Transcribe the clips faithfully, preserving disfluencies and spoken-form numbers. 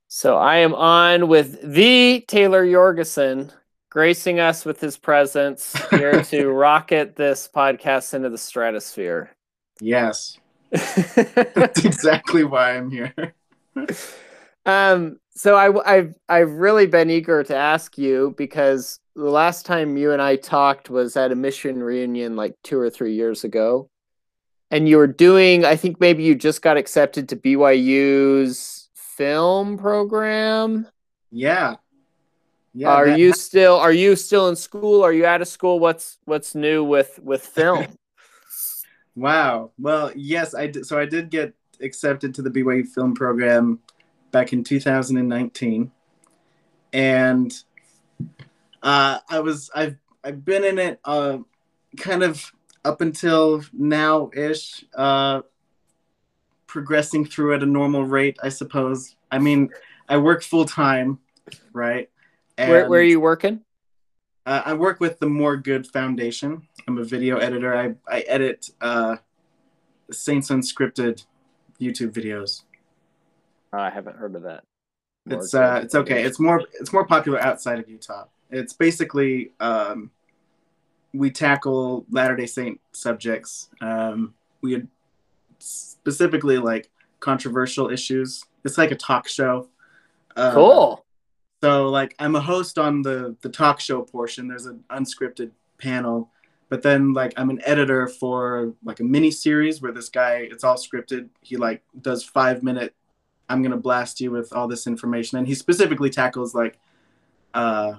So I am on with the Taylor Jorgensen, gracing us with his presence here to rocket this podcast into the stratosphere. Yes. That's exactly why I'm here. um, so I, I've I've really been eager to ask you because the last time you and I talked was at a mission reunion like two or three years ago. And you were doing, I think maybe you just got accepted to B Y U's film program. Yeah. Yeah. Are That you still are you still in school? Are you out of school? What's what's new with with film? Wow. Well, yes, I did. So I did get accepted to the B Y U film program back in two thousand nineteen, and uh, I was I've I've been in it uh, kind of up until now ish, uh, progressing through at a normal rate, I suppose. I mean, I work full time, right? Where where are And you working? Uh, I work with the More Good Foundation. I'm a video editor. I, I edit uh, Saints Unscripted YouTube videos. Oh, I haven't heard of that. More it's uh, it's okay. It's more it's more popular outside of Utah. It's basically um, we tackle Latter-day Saint subjects. Um, we had specifically like controversial issues. It's like a talk show. Uh, cool. So like I'm a host on the the talk show portion. There's an unscripted panel, but then like I'm an editor for like a mini series where this guy, it's all scripted. He like does five minute, I'm gonna blast you with all this information, and he specifically tackles like uh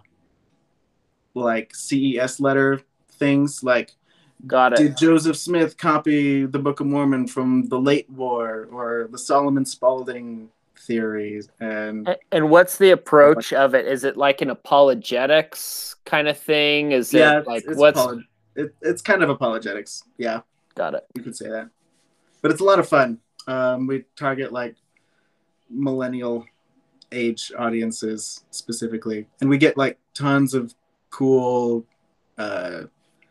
like C E S letter things like Got it. Did Joseph Smith copy the Book of Mormon from the late war, or the Solomon Spaulding theories? And and what's the approach of it? Is it like an apologetics kind of thing? Is yeah, it like it's, what's apolog- it, it's kind of apologetics. Yeah, got it. You could say that, but it's a lot of fun. Um, we target like millennial age audiences specifically, and we get like tons of cool uh,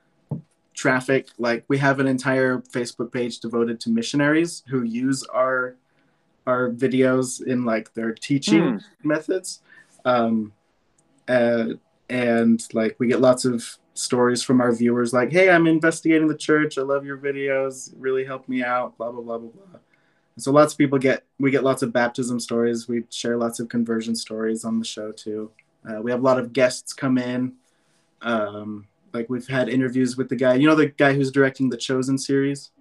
traffic. Like we have an entire Facebook page devoted to missionaries who use our our videos in like their teaching hmm. methods, um, uh, and like we get lots of stories from our viewers like, hey, I'm investigating the church, I love your videos, really helped me out, blah blah blah blah blah. And so lots of people get we get lots of baptism stories. We share lots of conversion stories on the show too. Uh, we have a lot of guests come in. Um, like we've had interviews with the guy, you know, the guy who's directing the Chosen series.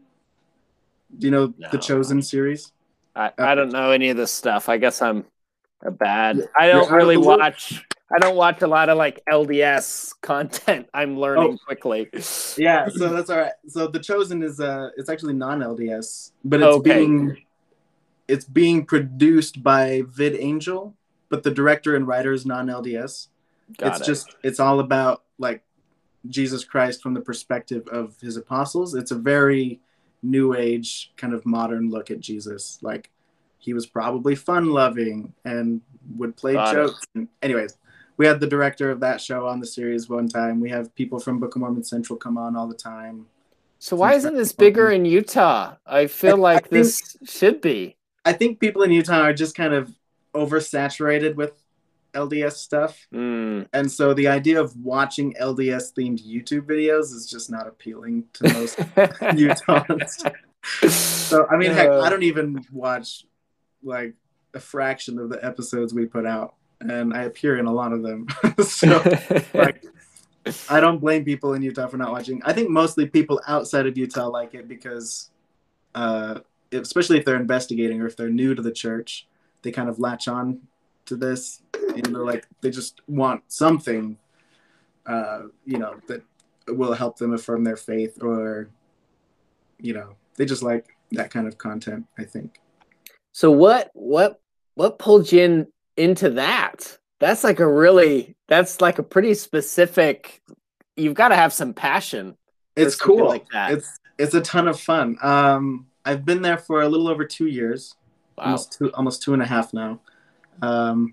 Do you know no, the Chosen series? I, I don't know any of this stuff. I guess I'm a bad. I don't really watch. I don't watch a lot of like L D S content. I'm learning oh. quickly. Yeah, so that's all right. So the Chosen is uh, it's actually non-L D S, but it's okay. being it's being produced by VidAngel, but the director and writer is non-L D S. Got it's it. just it's all about like Jesus Christ from the perspective of his apostles. It's a very new age kind of modern look at Jesus. Like he was probably fun loving and would play Got jokes. And anyways, we had the director of that show on the series one time. We have people from Book of Mormon Central come on all the time. So why isn't this bigger in Utah? I feel I, like I this think, should be. I think people in Utah are just kind of oversaturated with L D S stuff. Mm. And so the idea of watching L D S themed YouTube videos is just not appealing to most Utahns. So, I mean, heck, I don't even watch like a fraction of the episodes we put out, and I appear in a lot of them. So, like, I don't blame people in Utah for not watching. I think mostly people outside of Utah like it because, uh, especially if they're investigating or if they're new to the church, they kind of latch on to this, and they're like, they just want something, uh, you know, that will help them affirm their faith, or, you know, they just like that kind of content, I think. So what what what pulled you in into that? That's like a really that's like a pretty specific. You've got to have some passion. It's cool. Like that. It's it's a ton of fun. Um, I've been there for a little over two years, wow. almost two almost two and a half now. Um,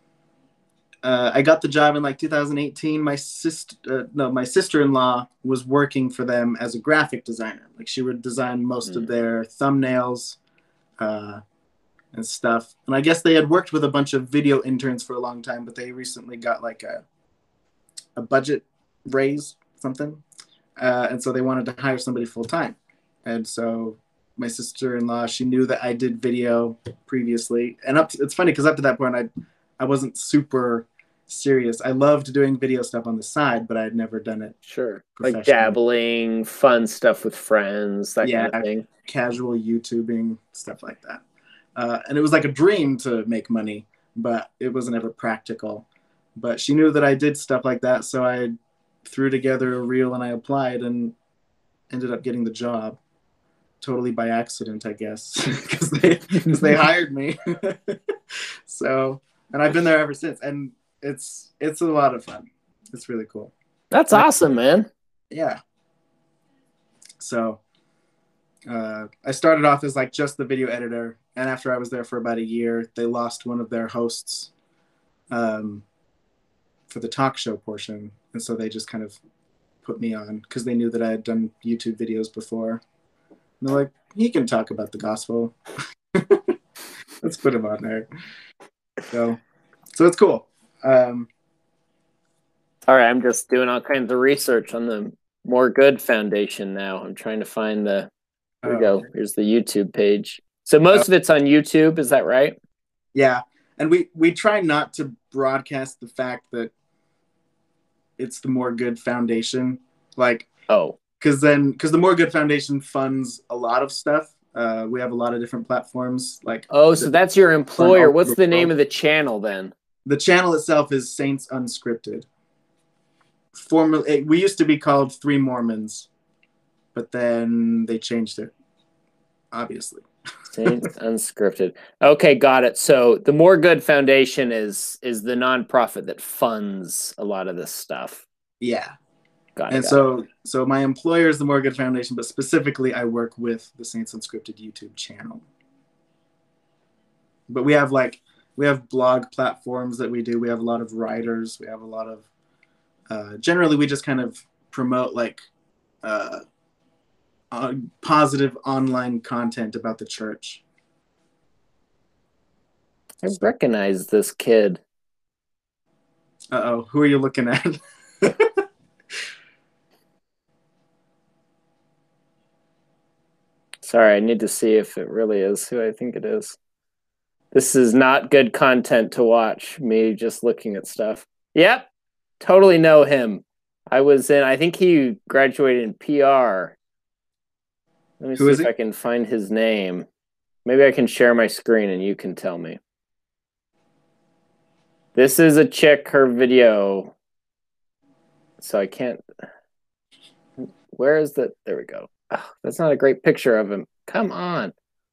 uh, I got the job in like two thousand eighteen. My sister, uh, no, my sister-in-law was working for them as a graphic designer. Like she would design most mm. of their thumbnails, uh, and stuff. And I guess they had worked with a bunch of video interns for a long time, but they recently got like a a budget raise, something, uh, and so they wanted to hire somebody full time. And so my sister-in-law, she knew that I did video previously, and up to, it's funny because up to that point, I I wasn't super serious. I loved doing video stuff on the side, but I had never done it. Sure, like dabbling, fun stuff with friends, that yeah, kind of thing. Casual YouTubing, stuff like that. Uh, and it was like a dream to make money, but it wasn't ever practical. But she knew that I did stuff like that, so I threw together a reel and I applied and ended up getting the job. Totally by accident, I guess, because they, cause they hired me. So, and I've been there ever since. And it's it's a lot of fun. It's really cool. That's awesome, man. Yeah. So uh, I started off as like just the video editor, and after I was there for about a year, they lost one of their hosts um, for the talk show portion, and so they just kind of put me on because they knew that I had done YouTube videos before. And they're like, he can talk about the gospel. Let's put him on there. So, so it's cool. Um, all right, I'm just doing all kinds of research on the More Good Foundation now. I'm trying to find the. Here we oh. go. Here's the YouTube page. So most oh. of it's on YouTube. Is that right? Yeah, and we we try not to broadcast the fact that it's the More Good Foundation, like oh, because then because the More Good Foundation funds a lot of stuff. Uh, we have a lot of different platforms. Like oh, so that's your employer. What's the name of the channel then? The channel itself is Saints Unscripted. Formerly, we used to be called Three Mormons, but then they changed it, obviously. Saints Unscripted. Okay, got it. So the More Good Foundation is is the nonprofit that funds a lot of this stuff. Yeah. Got it. And got so, it. so my employer is the More Good Foundation, but specifically I work with the Saints Unscripted YouTube channel. But we have like, we have blog platforms that we do. We have a lot of writers. We have a lot of, uh, generally we just kind of promote like uh, uh, positive online content about the church. I recognize this kid. Uh-oh, who are you looking at? Sorry, I need to see if it really is who I think it is. This is not good content to watch, me just looking at stuff. Yep, totally know him. I was in, I think he graduated in P R. Let me Who see if he? I can find his name. Maybe I can share my screen and you can tell me. This is a chick, her video. So I can't, where is the, there we go. Oh, that's not a great picture of him. Come on.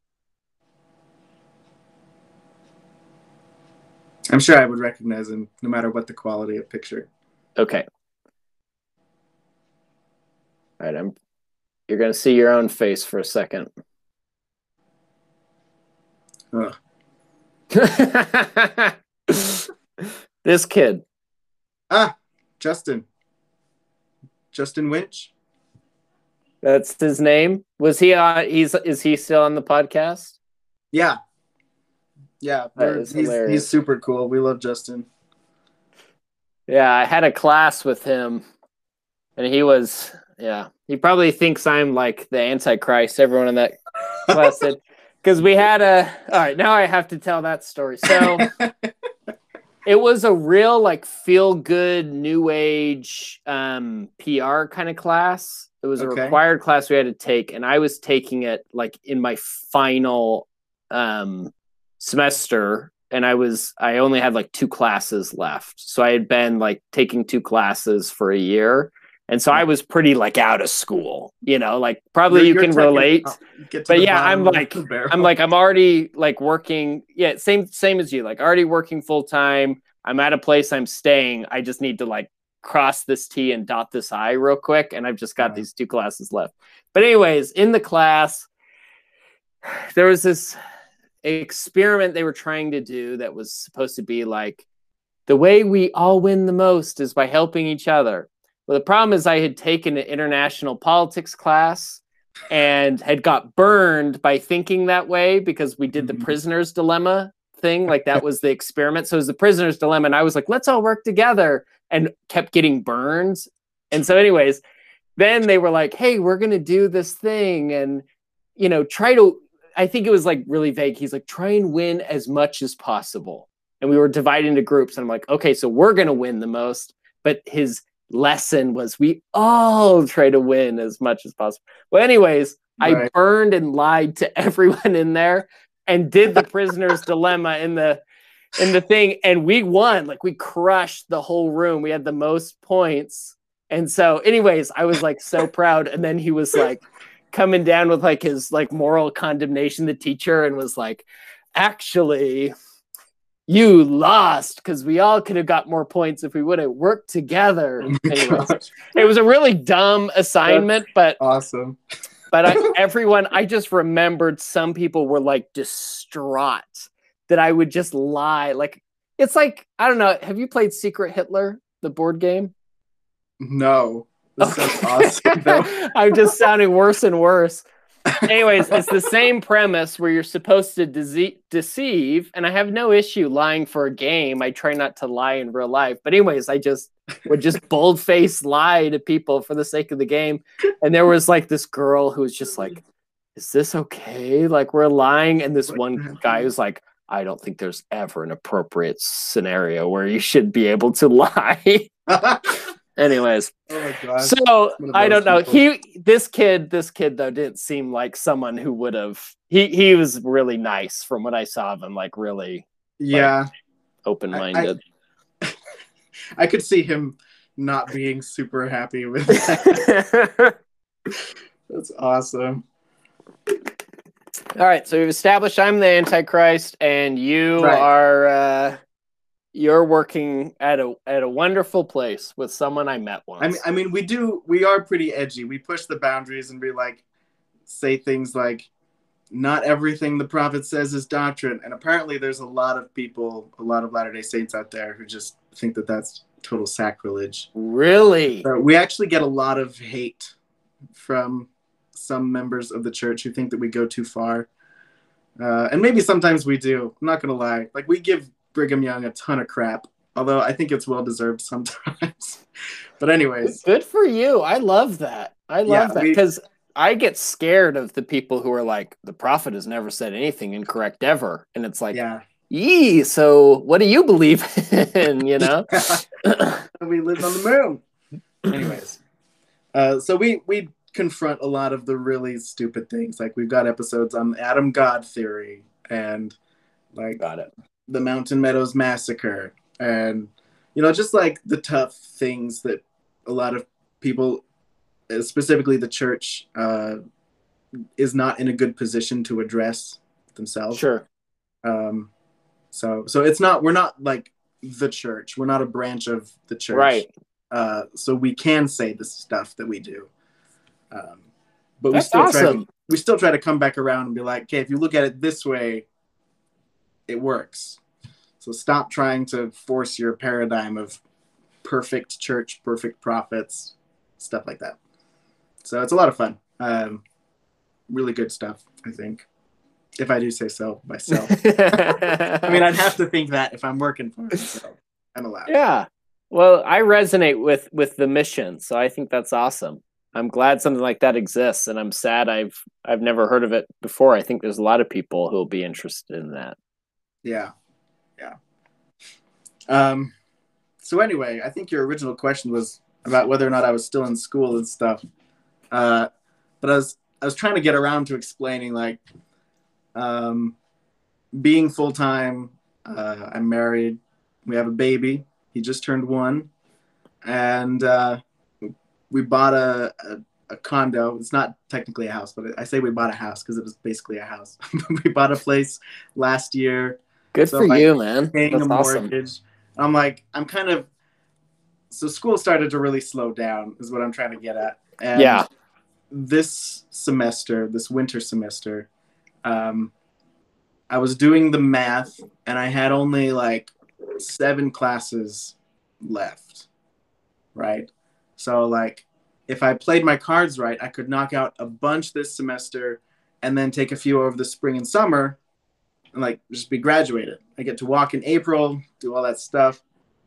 I'm sure I would recognize him no matter what the quality of picture. Okay. All right, I'm you're gonna see your own face for a second. Ugh. This kid. Ah, Justin. Justin Winch. That's his name. Was he on? He's is he still on the podcast? Yeah, yeah. He's he's super cool. We love Justin. Yeah, I had a class with him, and he was yeah. He probably thinks I'm like the Antichrist. Everyone in that class did, because we had a. All right, now I have to tell that story. So it was a real like feel good new age um, P R kind of class. It was okay. a required class we had to take, and I was taking it like in my final um, semester, and I was I only had like two classes left. So I had been like taking two classes for a year, and so I was pretty like out of school, you know, like probably you're, you you're can relate. But yeah, I'm like I'm like I'm already like working. Yeah, same same as you. Like already working full time. I'm at a place I'm staying. I just need to like cross this T and dot this I real quick, and I've just got yeah. these two classes left. But anyways, in the class, there was this experiment they were trying to do that was supposed to be like, the way we all win the most is by helping each other. Well, the problem is I had taken an international politics class, and had got burned by thinking that way because we did the Mhm. prisoner's dilemma thing. Like that was the experiment. So it was the prisoner's dilemma. And I was like, let's all work together, and kept getting burned. And so, anyways, then they were like, hey, we're going to do this thing and, you know, try to, I think it was like really vague. He's like, try and win as much as possible. And we were divided into groups. And I'm like, okay, so we're going to win the most. But his lesson was we all try to win as much as possible. Well, anyways, Right. I burned and lied to everyone in there and did the prisoner's dilemma in the in the thing, and we won. Like we crushed the whole room. We had the most points. And so, anyways, I was like so proud. And then he was like coming down with like his like moral condemnation, the teacher, and was like, actually, you lost because we all could have got more points if we would have worked together. Oh my Anyways, gosh. it was a really dumb assignment, but Awesome. but I, everyone, I just remembered some people were like distraught that I would just lie. Like it's like, I don't know. Have you played Secret Hitler, the board game? No. This sounds awesome, though. I'm just sounding worse and worse. Anyways, it's the same premise where you're supposed to dece- deceive, and I have no issue lying for a game. I try not to lie in real life. But anyways, I just would just bold-faced lie to people for the sake of the game. And there was like this girl who was just like, is this okay? Like we're lying. And this one guy was like, I don't think there's ever an appropriate scenario where you should be able to lie. Anyways, Oh my gosh. so One of I those don't know. people. He, this kid, this kid though didn't seem like someone who would have. He he was really nice from what I saw of him, like really Yeah. open minded. I, I could see him not being super happy with that. That's awesome. All right, so we've established I'm the Antichrist, and you Right. are uh, you're working at a at a wonderful place with someone I met once. I mean, I mean, we do. We are pretty edgy. We push the boundaries and we like say things like, "Not everything the prophet says is doctrine." And apparently, there's a lot of people, a lot of Latter-day Saints out there who just think that that's total sacrilege. Really? So we actually get a lot of hate from some members of the church who think that we go too far, uh, and maybe sometimes we do. I'm not gonna lie. Like we give Brigham Young a ton of crap, although I think it's well deserved sometimes. But anyways, Good for you. I love that. I love Yeah, that we- because I get scared of the people who are like, the prophet has never said anything incorrect ever, and it's like, yeah, yee. So what do you believe in? You know? we live on the moon. Anyways, uh, so we we confront a lot of the really stupid things. Like we've got episodes on Adam God theory and like Got it. the Mountain Meadows Massacre, and you know, just like the tough things that a lot of people, specifically the church, uh, is not in a good position to address themselves. Sure. Um, so, so it's not. We're not like the church. We're not a branch of the church. Right. Uh, so we can say the stuff that we do. Um, but we That's still try. awesome. To, we still try to come back around and be like, okay, if you look at it this way, it works. So stop trying to force your paradigm of perfect church, perfect prophets, stuff like that. So it's a lot of fun. Um, really good stuff, I think. If I do say so myself. I mean, I'd have to think that if I'm working for it, so I'm allowed. Yeah. Well, I resonate with with the mission, so I think that's awesome. I'm glad something like that exists, and I'm sad I've I've never heard of it before. I think there's a lot of people who'll be interested in that. Yeah. Yeah. Um, so anyway, I think your original question was about whether or not I was still in school and stuff. Uh, but I was I was trying to get around to explaining like um, being full time. Uh, I'm married. We have a baby. He just turned one, and uh, we bought a, a a condo. It's not technically a house, but I say we bought a house because it was basically a house. We bought a place last year. Good So, for like, you, man. Paying That's a awesome. mortgage. I'm like, I'm kind of. So school started to really slow down, is what I'm trying to get at. And Yeah. this semester, this winter semester, um, I was doing the math, and I had only like seven classes left, right? So like if I played my cards right, I could knock out a bunch this semester and then take a few over the spring and summer and like just be graduated. I get to walk in April, do all that stuff.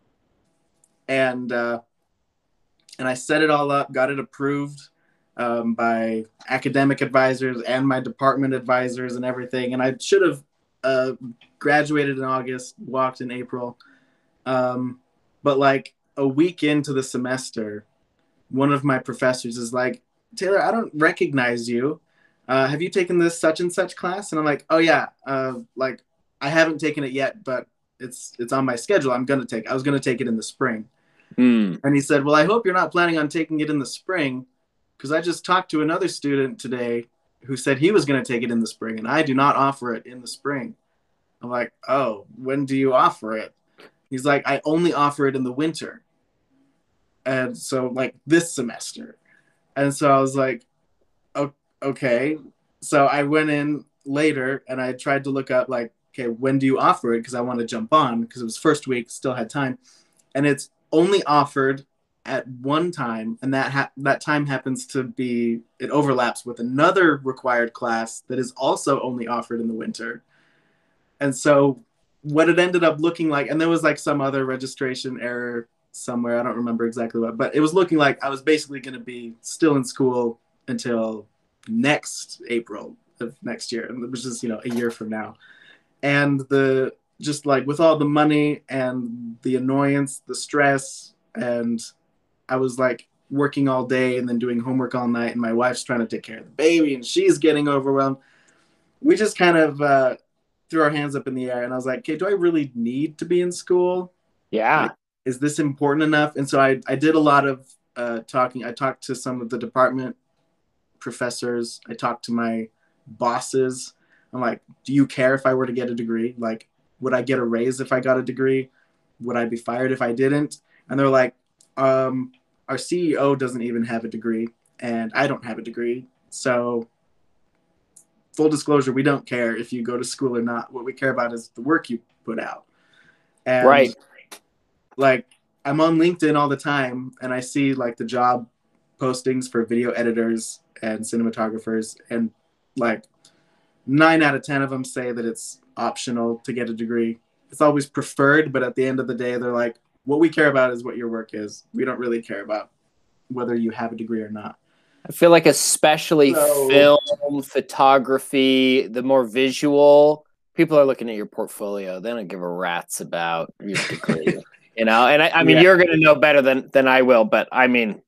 And uh, and I set it all up, got it approved um, by academic advisors and my department advisors and everything. And I should have uh, graduated in August, walked in April. Um, but like a week into the semester, one of my professors is like, Taylor, I don't recognize you. Uh, have you taken this such and such class? And I'm like, oh yeah, uh, like I haven't taken it yet, but it's it's on my schedule. I'm gonna take. I was gonna take it in the spring. Mm. And he said, well, I hope you're not planning on taking it in the spring, because I just talked to another student today who said he was gonna take it in the spring, and I do not offer it in the spring. I'm like, oh, when do you offer it? He's like, I only offer it in the winter. And so like this semester. And so I was like, okay. So I went in later and I tried to look up like, okay, when do you offer it? Because I want to jump on because it was first week, still had time. And it's only offered at one time. And that ha- that time happens to be, it overlaps with another required class that is also only offered in the winter. And so what it ended up looking like, and there was like some other registration error somewhere, I don't remember exactly what, but it was looking like I was basically going to be still in school until next April of next year, which is, you know, a year from now. And the just like with all the money and the annoyance, the stress, and I was like working all day and then doing homework all night, and my wife's trying to take care of the baby and she's getting overwhelmed. We just kind of uh, threw our hands up in the air, and I was like, okay, do I really need to be in school? Yeah. Like, is this important enough? And so I, I did a lot of uh, talking. I talked to some of the department professors. I talked to my bosses. I'm like, do you care if I were to get a degree? Like, would I get a raise if I got a degree? Would I be fired if I didn't? And they're like, um, our C E O doesn't even have a degree, and I don't have a degree. So full disclosure, we don't care if you go to school or not. What we care about is the work you put out. And right. Like, I'm on LinkedIn all the time, and I see like the job postings for video editors and cinematographers, and like nine out of ten of them say that it's optional to get a degree. It's always preferred, but at the end of the day, they're like, what we care about is what your work is. We don't really care about whether you have a degree or not. I feel like especially So, film, photography, the more visual, people are looking at your portfolio. They don't give a rat's about your degree, you know? And I, I mean, yeah. you're going to know better than, than I will, but I mean,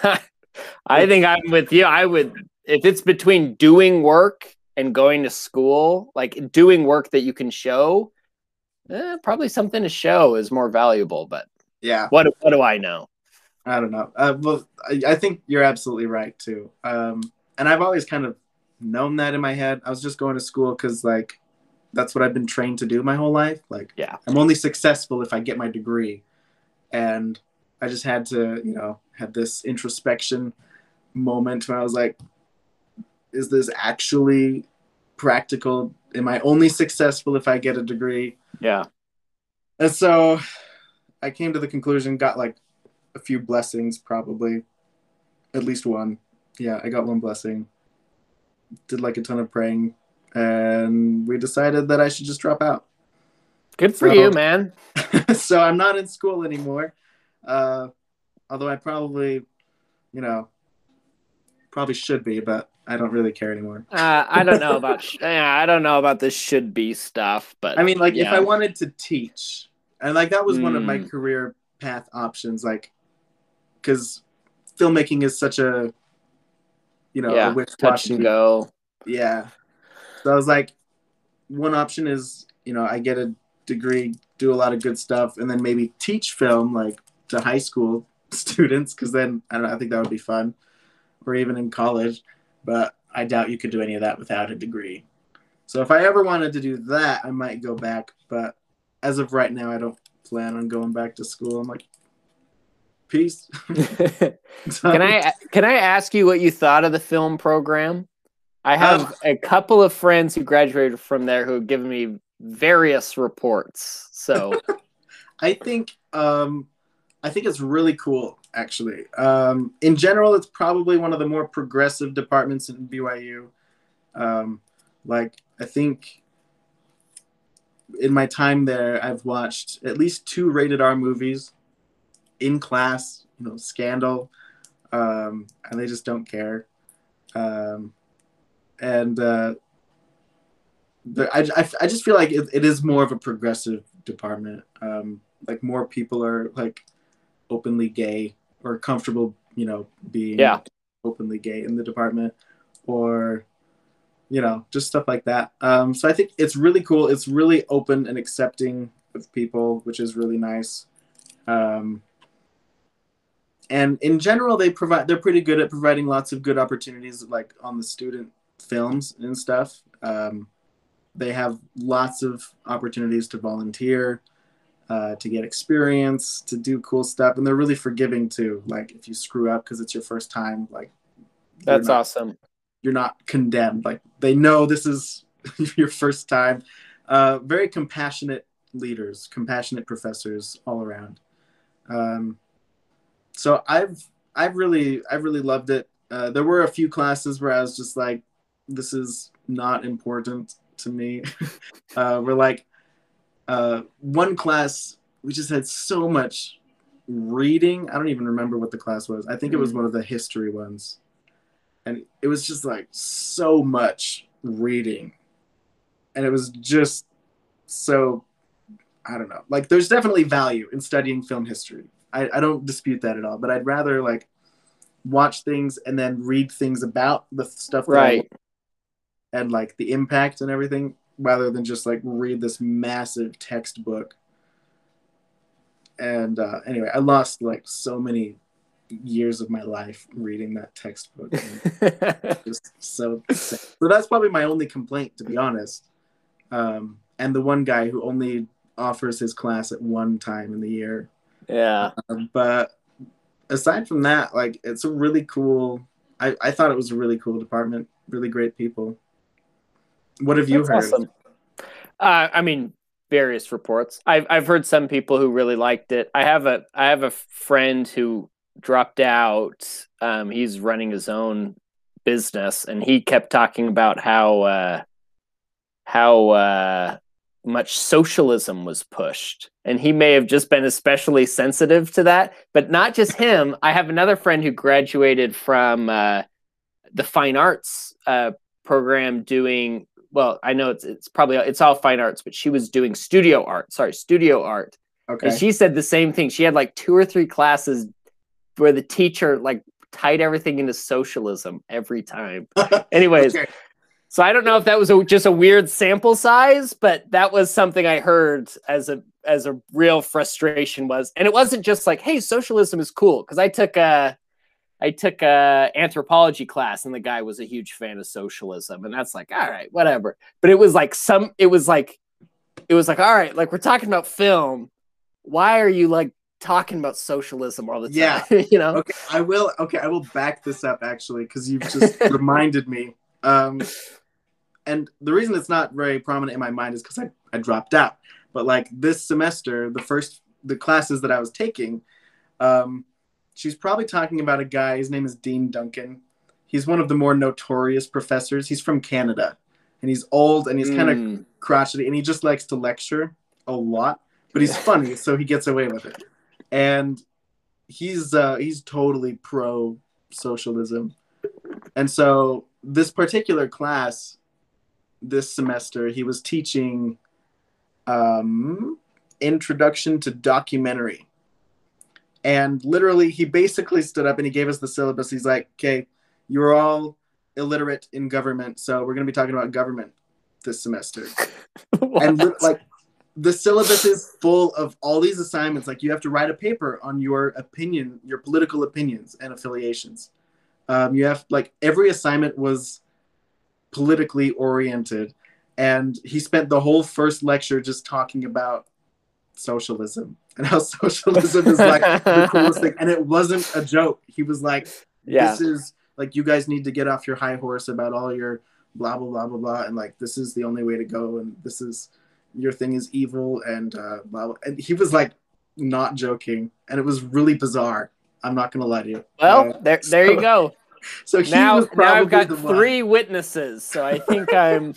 I think I'm with you. I would, if it's between doing work and going to school, like doing work that you can show, eh, probably something to show is more valuable, but yeah, what, what do I know? I don't know. Uh, well, I, I think you're absolutely right too. Um, and I've always kind of known that in my head. I was just going to school because like, that's what I've been trained to do my whole life. Like, yeah, I'm only successful if I get my degree. And I just had to, you know, have this introspection moment where I was like, is this actually practical? Am I only successful if I get a degree? Yeah. And so I came to the conclusion, got like a few blessings, probably at least one. Yeah, I got one blessing. Did like a ton of praying, and we decided that I should just drop out. Good for so, you, man. So I'm not in school anymore. Uh, although I probably, you know, probably should be, but I don't really care anymore. Uh, I don't know about sh- yeah, I don't know about this should be stuff, but I mean, like yeah. if I wanted to teach, and like that was mm. one of my Mm. career path options, like because filmmaking is such a, you know, yeah, a wish touch and go. Yeah. So I was like, one option is, you know, I get a degree, do a lot of good stuff, and then maybe teach film like to high school students, because then I don't know, I think that would be fun, or even in college. But I doubt you could do any of that without a degree. So if I ever wanted to do that, I might go back. But as of right now, I don't plan on going back to school. I'm like, peace. so, can I can I ask you what you thought of the film program? I have um, a couple of friends who graduated from there who have given me various reports. So I think um, I think it's really cool, actually. Um, in general, it's probably one of the more progressive departments in B Y U. Um, like, I think in my time there, I've watched at least two rated R movies in class, you know, Scandal, um, and they just don't care. Um, and uh, the, I, I, I just feel like it, it is more of a progressive department. Um, like, more people are, like, openly gay or comfortable, you know, being Yeah. openly gay in the department, or you know, just stuff like that. Um, so I think it's really cool. It's really open and accepting of people, which is really nice. Um, and in general, they provide they're pretty good at providing lots of good opportunities, like on the student films and stuff. Um, they have lots of opportunities to volunteer, uh, to get experience, to do cool stuff, and they're really forgiving too. Like if you screw up because it's your first time, like That's not, awesome. You're not condemned. Like they know this is your first time. Uh, very compassionate leaders, compassionate professors all around. Um, so I've I've really I've really loved it. Uh, there were a few classes where I was just like, this is not important to me. uh, we're like uh, one class we just had so much reading. I don't even remember what the class was. I think it was Mm. one of the history ones, and it was just like so much reading, and it was just so, I don't know, like there's definitely value in studying film history. I, I don't dispute that at all, but I'd rather like watch things and then read things about the stuff that I Right. and like the impact and everything, rather than just like read this massive textbook. And uh, anyway, I lost like so many years of my life reading that textbook. Just so sad. So that's probably my only complaint, to be honest. Um, and the one guy who only offers his class at one time in the year. Yeah. Um, but aside from that, like it's a really cool. I, I thought it was a really cool department. Really great people. What have you That's heard? awesome. Uh, I mean, various reports. I've I've heard some people who really liked it. I have a I have a friend who dropped out. Um, he's running his own business, and he kept talking about how uh, how uh, much socialism was pushed, and he may have just been especially sensitive to that. But not just him. I have another friend who graduated from uh, the fine arts uh, program doing, well, I know it's it's probably it's all fine arts, but she was doing studio art. Sorry, studio art. Okay. And she said the same thing. She had like two or three classes where the teacher like tied everything into socialism every time. Anyways, okay. So I don't know if that was a, just a weird sample size, but that was something I heard as a as a real frustration was. And it wasn't just like, hey, socialism is cool, because I took a I took a anthropology class and the guy was a huge fan of socialism, and that's like, all right, whatever. But it was like some it was like it was like, all right, like we're talking about film. Why are you like talking about socialism all the time? Yeah. You know? Okay, I will okay, I will back this up actually, because you've just reminded me. Um and the reason it's not very prominent in my mind is because I, I dropped out. But like this semester, the first the classes that I was taking, um, she's probably talking about a guy. His name is Dean Duncan. He's one of the more notorious professors. He's from Canada, and he's old and he's kind of Mm. crotchety, and he just likes to lecture a lot. But he's funny, so he gets away with it. And he's uh, he's totally pro socialism. And so this particular class, this semester, he was teaching um, Introduction to Documentary. And literally, he basically stood up and he gave us the syllabus. He's like, okay, you're all illiterate in government, so we're going to be talking about government this semester. And like, the syllabus is full of all these assignments. Like, you have to write a paper on your opinion, your political opinions and affiliations. Um, you have, like, every assignment was politically oriented. And he spent the whole first lecture just talking about socialism and how socialism is like the coolest thing. And it wasn't a joke. He was like, yeah. This is like, you guys need to get off your high horse about all your blah, blah, blah, blah, blah. And like, this is the only way to go. And this is, your thing is evil and uh, blah, blah. And he was like not joking, and it was really bizarre. I'm not gonna lie to you. Well, Uh, there, there so, you go. so he Now, was now I've probably got the three one. witnesses, so I think I'm.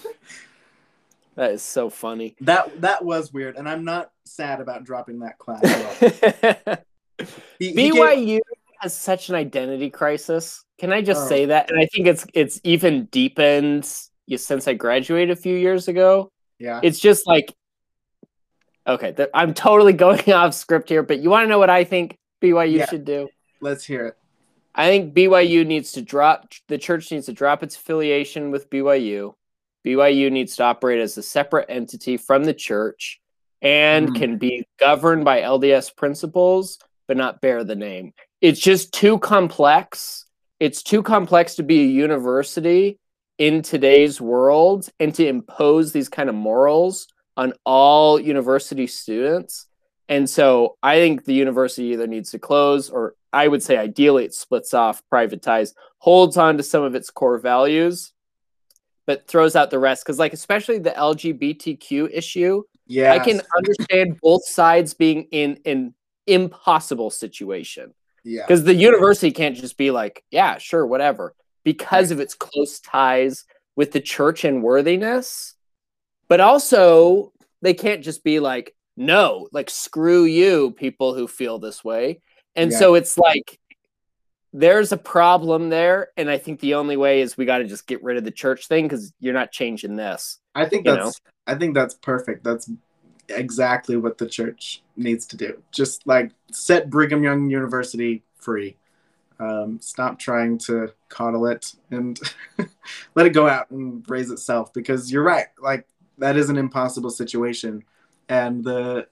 That is so funny. That that was weird, and I'm not sad about dropping that class at all. He he gave. B Y U has such an identity crisis. Can I just Oh say that? And I think it's it's even deepened since I graduated a few years ago. yeah It's just like, okay, th- I'm totally going off script here, but you want to know what I think B Y U yeah. should do? Let's hear it. I think B Y U needs to drop, the church needs to drop its affiliation with B Y U. B Y U needs to operate as a separate entity from the church and Mm. can be governed by L D S principles, but not bear the name. It's just too complex. It's too complex to be a university in today's world and to impose these kind of morals on all university students. And so I think the university either needs to close, or I would say ideally it splits off, privatized, holds on to some of its core values, but throws out the rest. Because, like, especially the L G B T Q issue, I can Yes. understand both sides being in an impossible situation. Yeah. Because the university can't just be like, yeah, sure, whatever, because Right. of its close ties with the church and worthiness. But also, they can't just be like, no, like, screw you, people who feel this way. And Yeah. so it's like, there's a problem there. And I think the only way is we got to just get rid of the church thing, because you're not changing this. I think you that's know? I think that's perfect. That's exactly what the church needs to do. Just like set Brigham Young University free. Um, stop trying to coddle it and let it go out and raise itself, because you're right. Like, that is an impossible situation. And the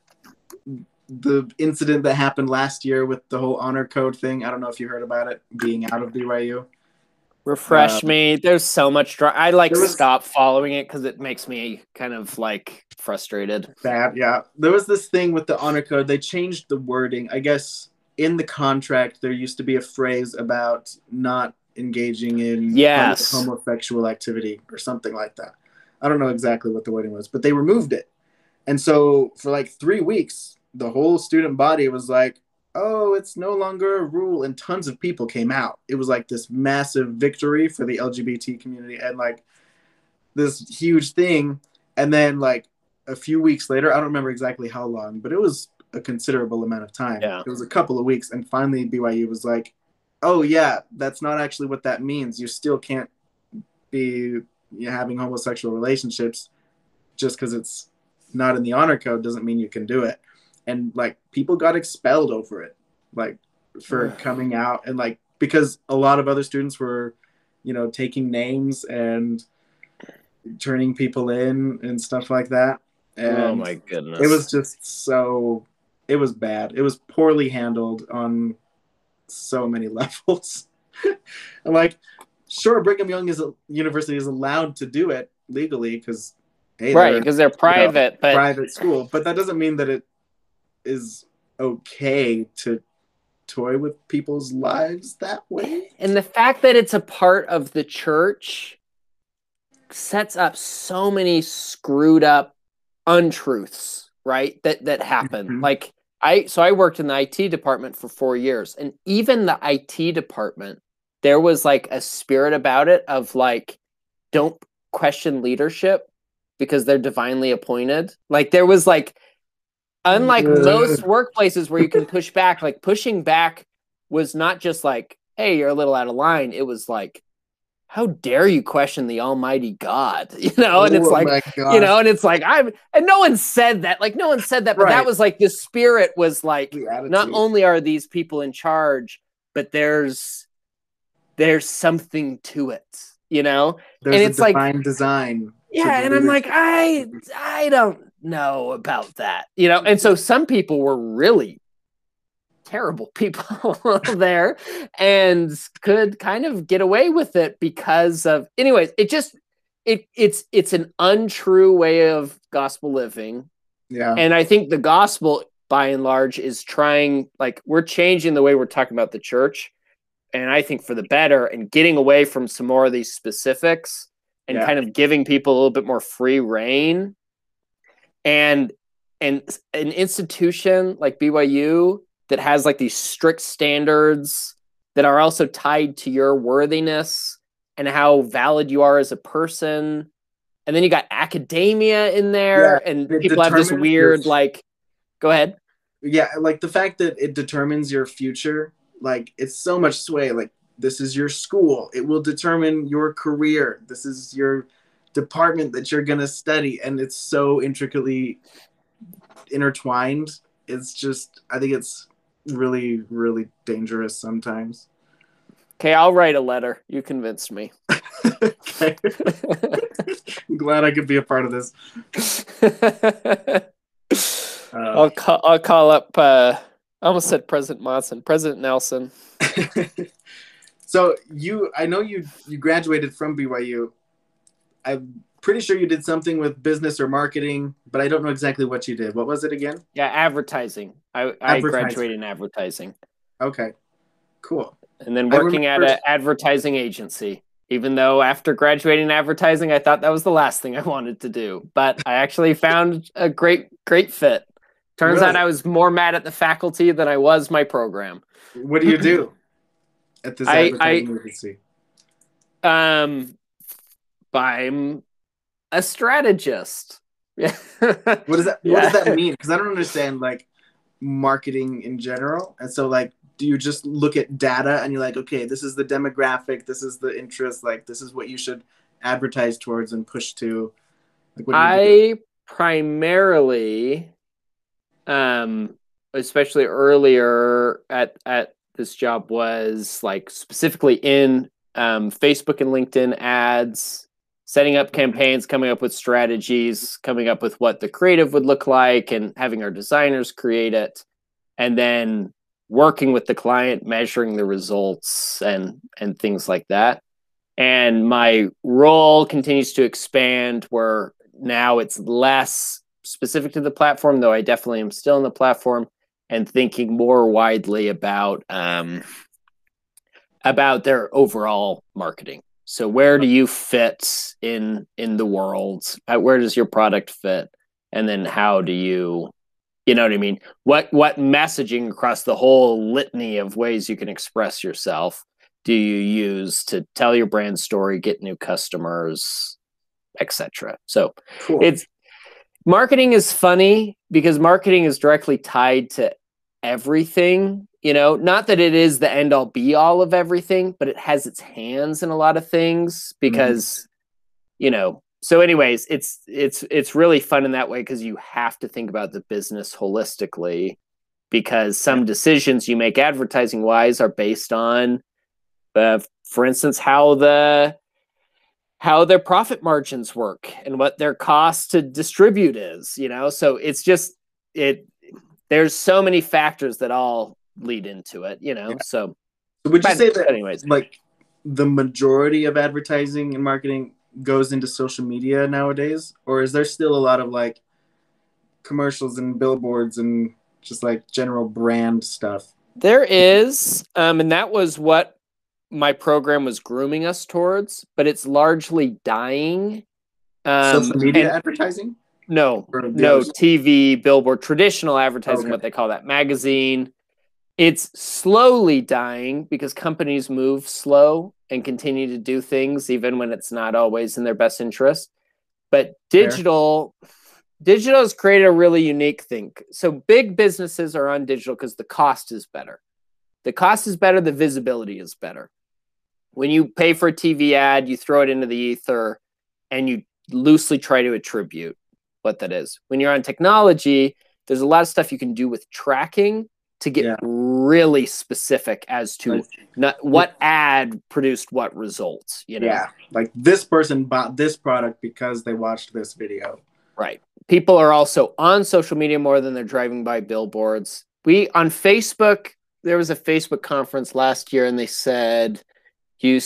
the incident that happened last year with the whole honor code thing, I don't know if you heard about it, being out of B Y U. Refresh Um, me. There's so much dra- I like there was stop following it because it makes me kind of like frustrated. bad, yeah. There was this thing with the honor code. They changed the wording. I guess in the contract there used to be a phrase about not engaging in Yes. homosexual activity or something like that. I don't know exactly what the wording was, but they removed it. And so for like three weeks, the whole student body was like, oh, it's no longer a rule. And tons of people came out. It was like this massive victory for the L G B T community and like this huge thing. And then like a few weeks later, I don't remember exactly how long, but it was a considerable amount of time. Yeah. It was a couple of weeks. And finally B Y U was like, oh yeah, that's not actually what that means. You still can't be having homosexual relationships. Just because it's not in the honor code doesn't mean you can do it. And like people got expelled over it, like for coming out, and like because a lot of other students were, you know, taking names and turning people in and stuff like that. And oh my goodness. It was just so it was bad. It was poorly handled on so many levels. And like, sure, Brigham Young is a university is allowed to do it legally because hey, right, because they're, they're private, you know, but private school, but that doesn't mean that it is okay to toy with people's lives that way. And the fact that it's a part of the church sets up so many screwed up untruths, right? That that happen. Mm-hmm. Like I so I worked in the I T department for four years, and even the I T department, there was like a spirit about it of like, don't question leadership because they're divinely appointed. Like there was like, unlike most workplaces where you can push back, like pushing back was not just like, hey, you're a little out of line. It was like, how dare you question the Almighty God, you know? And it's oh like, you know, and it's like, I'm, and no one said that, like, no one said that, but right. That was like, the spirit was like, not only are these people in charge, but there's, there's something to it, you know? There's and it's a divine like, design. Yeah. And I'm like, I, I don't know about that, you know? And so some people were really terrible people there and could kind of get away with it because of, anyways, it just, it it's, it's an untrue way of gospel living. Yeah. And I think the gospel by and large is trying, like, we're changing the way we're talking about the church. And I think for the better, and getting away from some more of these specifics and yeah. kind of giving people a little bit more free reign. And and an institution like B Y U that has like these strict standards that are also tied to your worthiness and how valid you are as a person. And then you got academia in there, Yeah, and it people have this determines your weird, like, go ahead. yeah, like the fact that it determines your future, like it's so much sway. Like this is your school, it will determine your career. This is your department that you're gonna study, and it's so intricately intertwined. It's just, I think it's really, really dangerous sometimes. Okay, I'll write a letter. You convinced me. Okay. I'm glad I could be a part of this. uh, I'll call. I'll call up. Uh, I almost said President Monson, President Nelson. So you, I know you you graduated from B Y U. I'm pretty sure you did something with business or marketing, but I don't know exactly what you did. What was it again? Yeah, advertising. I, I advertising. graduated in advertising. Okay, cool. And then working remember... at an advertising agency. Even though after graduating in advertising, I thought that was the last thing I wanted to do. But I actually found a great, great fit. Turns really? out I was more mad at the faculty than I was my program. What do you do at this advertising I, agency? Um, I'm a strategist. Yeah. What does that yeah. What does that mean? Because I don't understand like marketing in general. And so like, do you just look at data and you're like, okay, this is the demographic, this is the interest, like this is what you should advertise towards and push to? Like, what do you I do? primarily, um, especially earlier at at this job, was like specifically in um, Facebook and LinkedIn ads, setting up campaigns, coming up with strategies, coming up with what the creative would look like, and having our designers create it, and then working with the client, measuring the results and and things like that. And my role continues to expand where now it's less specific to the platform, though I definitely am still in the platform, and thinking more widely about um, about their overall marketing. So where do you fit in in the world? Where does your product fit? And then how do you You know what I mean? What what messaging across the whole litany of ways you can express yourself do you use to tell your brand story, get new customers, et cetera? So cool. It's marketing is funny because marketing is directly tied to everything. You know, not that it is the end all be all of everything, but it has its hands in a lot of things because, mm-hmm. you know. So anyways, it's it's it's really fun in that way because you have to think about the business holistically, because some decisions you make advertising wise are based on, uh, for instance, how the how their profit margins work and what their cost to distribute is, you know? So it's just it there's so many factors that all lead into it, you know. Yeah. So, so would you but, say that anyways, like the majority of advertising and marketing goes into social media nowadays, or is there still a lot of like commercials and billboards and just like general brand stuff? There is, um, and that was what my program was grooming us towards, but it's largely dying. Um, social media and, advertising? No, no, T V, billboard, traditional advertising, okay. What they call that, magazine. It's slowly dying because companies move slow and continue to do things even when it's not always in their best interest. But digital, Fair. digital has created a really unique thing. So big businesses are on digital because the cost is better. The cost is better, the visibility is better. When you pay for a T V ad, you throw it into the ether and you loosely try to attribute what that is. When you're on technology, there's a lot of stuff you can do with tracking to get yeah. really specific as to like, not what ad produced what results, you know? Yeah, like this person bought this product because they watched this video. Right. People are also on social media more than they're driving by billboards. We, on Facebook, there was a Facebook conference last year and they said, you,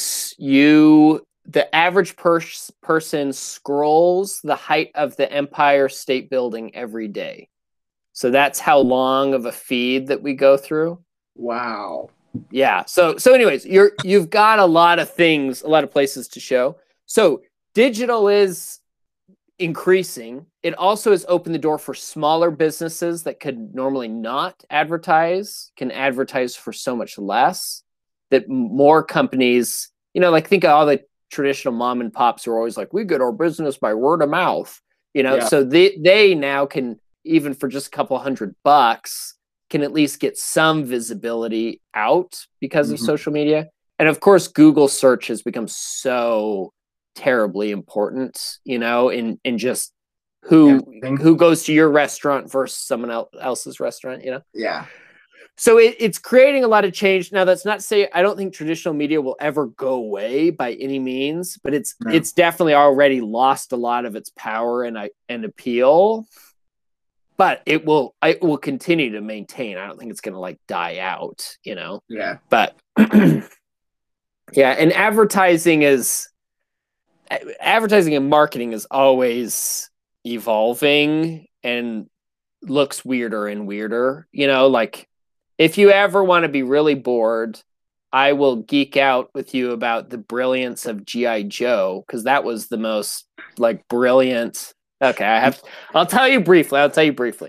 you the average pers- person scrolls the height of the Empire State Building every day. So that's how long of a feed that we go through. Wow. Yeah. So so anyways, you're you've got a lot of things, a lot of places to show. So digital is increasing. It also has opened the door for smaller businesses that could normally not advertise, can advertise for so much less, that more companies, you know, like think of all the traditional mom and pops who are always like, we get our business by word of mouth, you know, yeah. So they, they now can, even for just a couple hundred bucks, can at least get some visibility out because mm-hmm. of social media. And of course, Google search has become so terribly important, you know, in, in just who, yeah, who goes to your restaurant versus someone else's restaurant, you know? Yeah. So it, it's creating a lot of change. Now, that's not to say I don't think traditional media will ever go away by any means, but it's no. it's definitely already lost a lot of its power and and appeal. But it will it will continue to maintain. I don't think it's going to like die out, you know. Yeah. But yeah, and advertising is advertising and marketing is always evolving and looks weirder and weirder, you know, like. If you ever want to be really bored, I will geek out with you about the brilliance of G I Joe, because that was the most like brilliant. Okay, I have. I'll tell you briefly. I'll tell you briefly.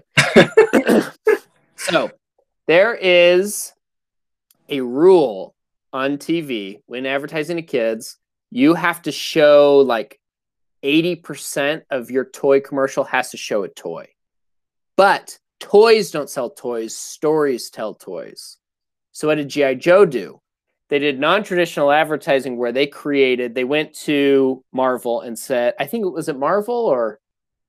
So there is a rule on T V when advertising to kids. You have to show like eighty percent of your toy commercial has to show a toy, but toys don't sell toys, stories tell toys. So what did G I Joe do? They did non-traditional advertising where they created, they went to Marvel and said, I think it was at Marvel or,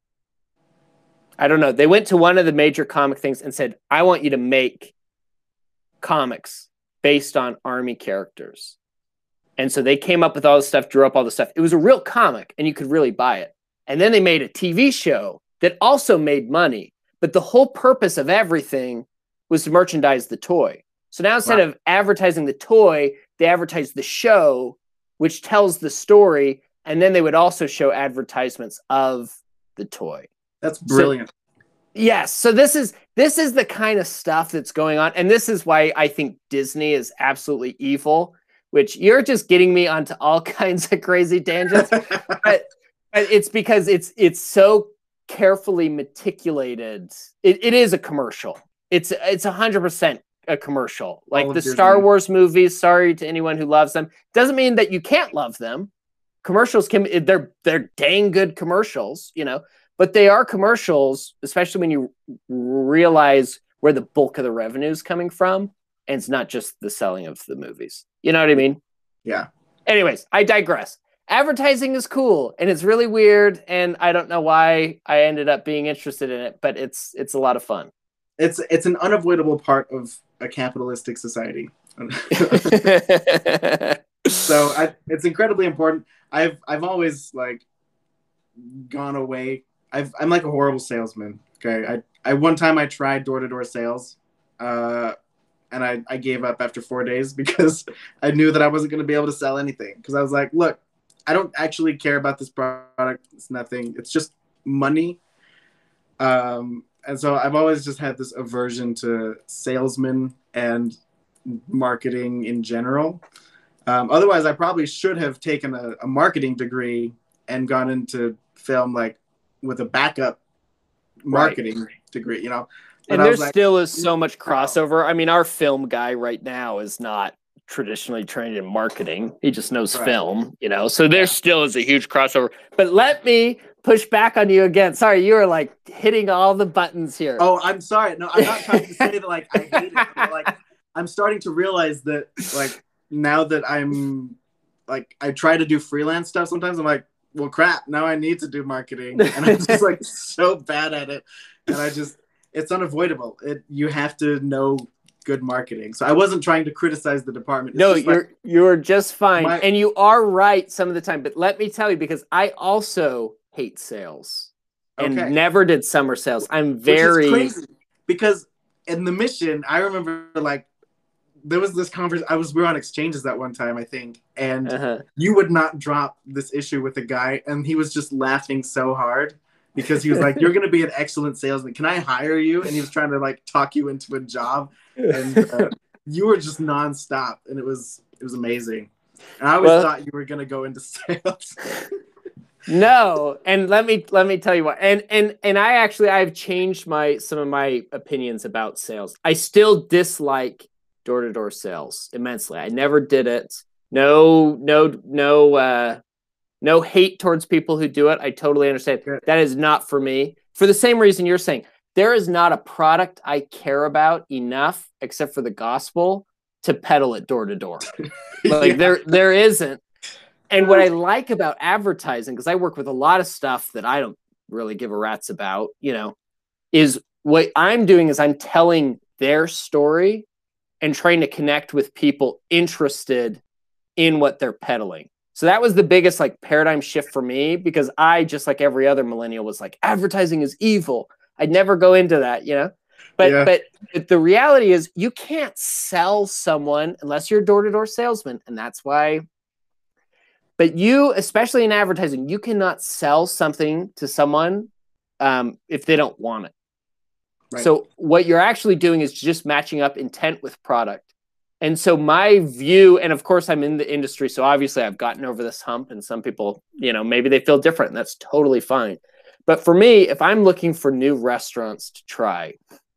I don't know. They went to one of the major comic things and said, I want you to make comics based on Army characters. And so they came up with all this stuff, drew up all the stuff. It was a real comic and you could really buy it. And then they made a T V show that also made money. But the whole purpose of everything was to merchandise the toy. So now instead wow. of advertising the toy, they advertise the show, which tells the story. And then they would also show advertisements of the toy. That's brilliant. So, yes. So this is this is the kind of stuff that's going on. And this is why I think Disney is absolutely evil, which you're just getting me onto all kinds of crazy tangents. but, but it's because it's it's so carefully meticulated. It, it is a commercial. It's it's a hundred percent a commercial. Like the Star Wars movies. Sorry to anyone who loves them. Doesn't mean that you can't love them. Commercials can they're they're dang good commercials, you know. But they are commercials, especially when you realize where the bulk of the revenue is coming from, and it's not just the selling of the movies. You know what I mean? Yeah. Anyways, I digress. Advertising is cool and it's really weird, and I don't know why I ended up being interested in it, but it's it's a lot of fun. It's it's an unavoidable part of a capitalistic society. So I, it's incredibly important. I've I've always like gone away. I've I'm like a horrible salesman. Okay, I I one time I tried door to door sales, uh, and I I gave up after four days because I knew that I wasn't going to be able to sell anything. Because I was like, look, I don't actually care about this product. It's nothing. It's just money. Um, and so I've always just had this aversion to salesmen and marketing in general. Um, otherwise, I probably should have taken a, a marketing degree and gone into film like with a backup marketing right. degree, you know. But and there like, still is so much crossover. I mean, our film guy right now is not traditionally trained in marketing. He just knows right. film, you know. So there still is a huge crossover. But let me push back on you again. Sorry, you are like hitting all the buttons here. Oh, I'm sorry. No, I'm not trying to say that like I hate it. But, like I'm starting to realize that like now that I'm like I try to do freelance stuff sometimes, I'm like, well crap, now I need to do marketing. And I'm just like so bad at it. And I just it's unavoidable. It you have to know good marketing. So I wasn't trying to criticize the department. It's no, you're like, you're just fine. My, and you are right some of the time. But let me tell you, because I also hate sales and okay. never did summer sales. I'm very Which is crazy because in the mission, I remember like there was this conversation. I was we were on exchanges that one time, I think, and uh-huh. you would not drop this issue with a guy, and he was just laughing so hard. Because he was like, you're going to be an excellent salesman. Can I hire you? And he was trying to like talk you into a job. And uh, you were just nonstop. And it was it was amazing. And I always well, thought you were going to go into sales. No, and let me let me tell you what. And and and I actually I've changed my some of my opinions about sales. I still dislike door-to-door sales immensely. I never did it. No, no, no uh no hate towards people who do it. I totally understand. Good. That is not for me. For the same reason you're saying. There is not a product I care about enough, except for the gospel, to peddle it door to door. Like Yeah. there there isn't. And what I like about advertising, because I work with a lot of stuff that I don't really give a rat's about, you know, is what I'm doing is I'm telling their story and trying to connect with people interested in what they're peddling. So that was the biggest like paradigm shift for me, because I, just like every other millennial, was like, advertising is evil. I'd never go into that, you know? But, Yeah. but but the reality is you can't sell someone unless you're a door-to-door salesman. And that's why. But you, especially in advertising, you cannot sell something to someone um, if they don't want it. Right. So what you're actually doing is just matching up intent with product. And so my view, and of course I'm in the industry, so obviously I've gotten over this hump, and some people, you know, maybe they feel different, and that's totally fine. But for me, if I'm looking for new restaurants to try,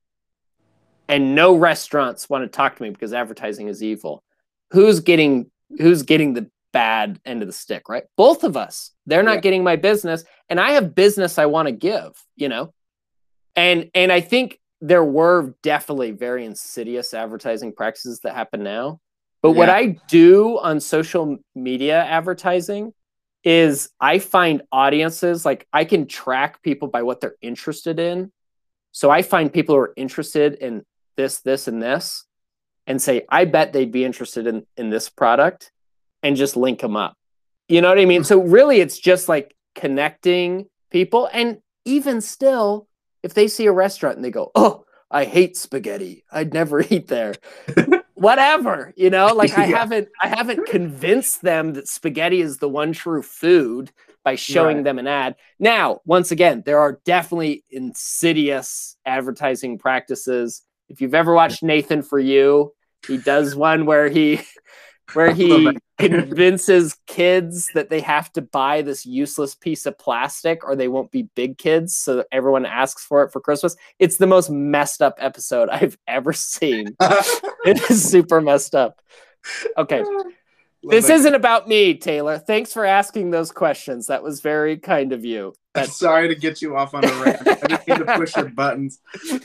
and no restaurants want to talk to me because advertising is evil, who's getting who's getting the bad end of the stick, right? Both of us. They're not yeah. getting my business, and I have business I want to give, you know? And and I think there were definitely very insidious advertising practices that happen now. But yeah. what I do on social media advertising is I find audiences, like I can track people by what they're interested in. So I find people who are interested in this, this, and this, and say, I bet they'd be interested in, in this product, and just link them up. You know what I mean? So really it's just like connecting people. And even still, if they see a restaurant and they go, oh, I hate spaghetti, I'd never eat there. Whatever, you know, like I yeah. haven't, I haven't convinced them that spaghetti is the one true food by showing right. them an ad. Now, once again, there are definitely insidious advertising practices. If you've ever watched Nathan For You, he does one where he, where he convinces kids that they have to buy this useless piece of plastic or they won't be big kids, so that everyone asks for it for Christmas. It's the most messed up episode I've ever seen. It is super messed up. Okay. Love this it. Isn't about me, Taylor. Thanks for asking those questions. That was very kind of you. That's... Sorry to get you off on a rant. I just need to push your buttons.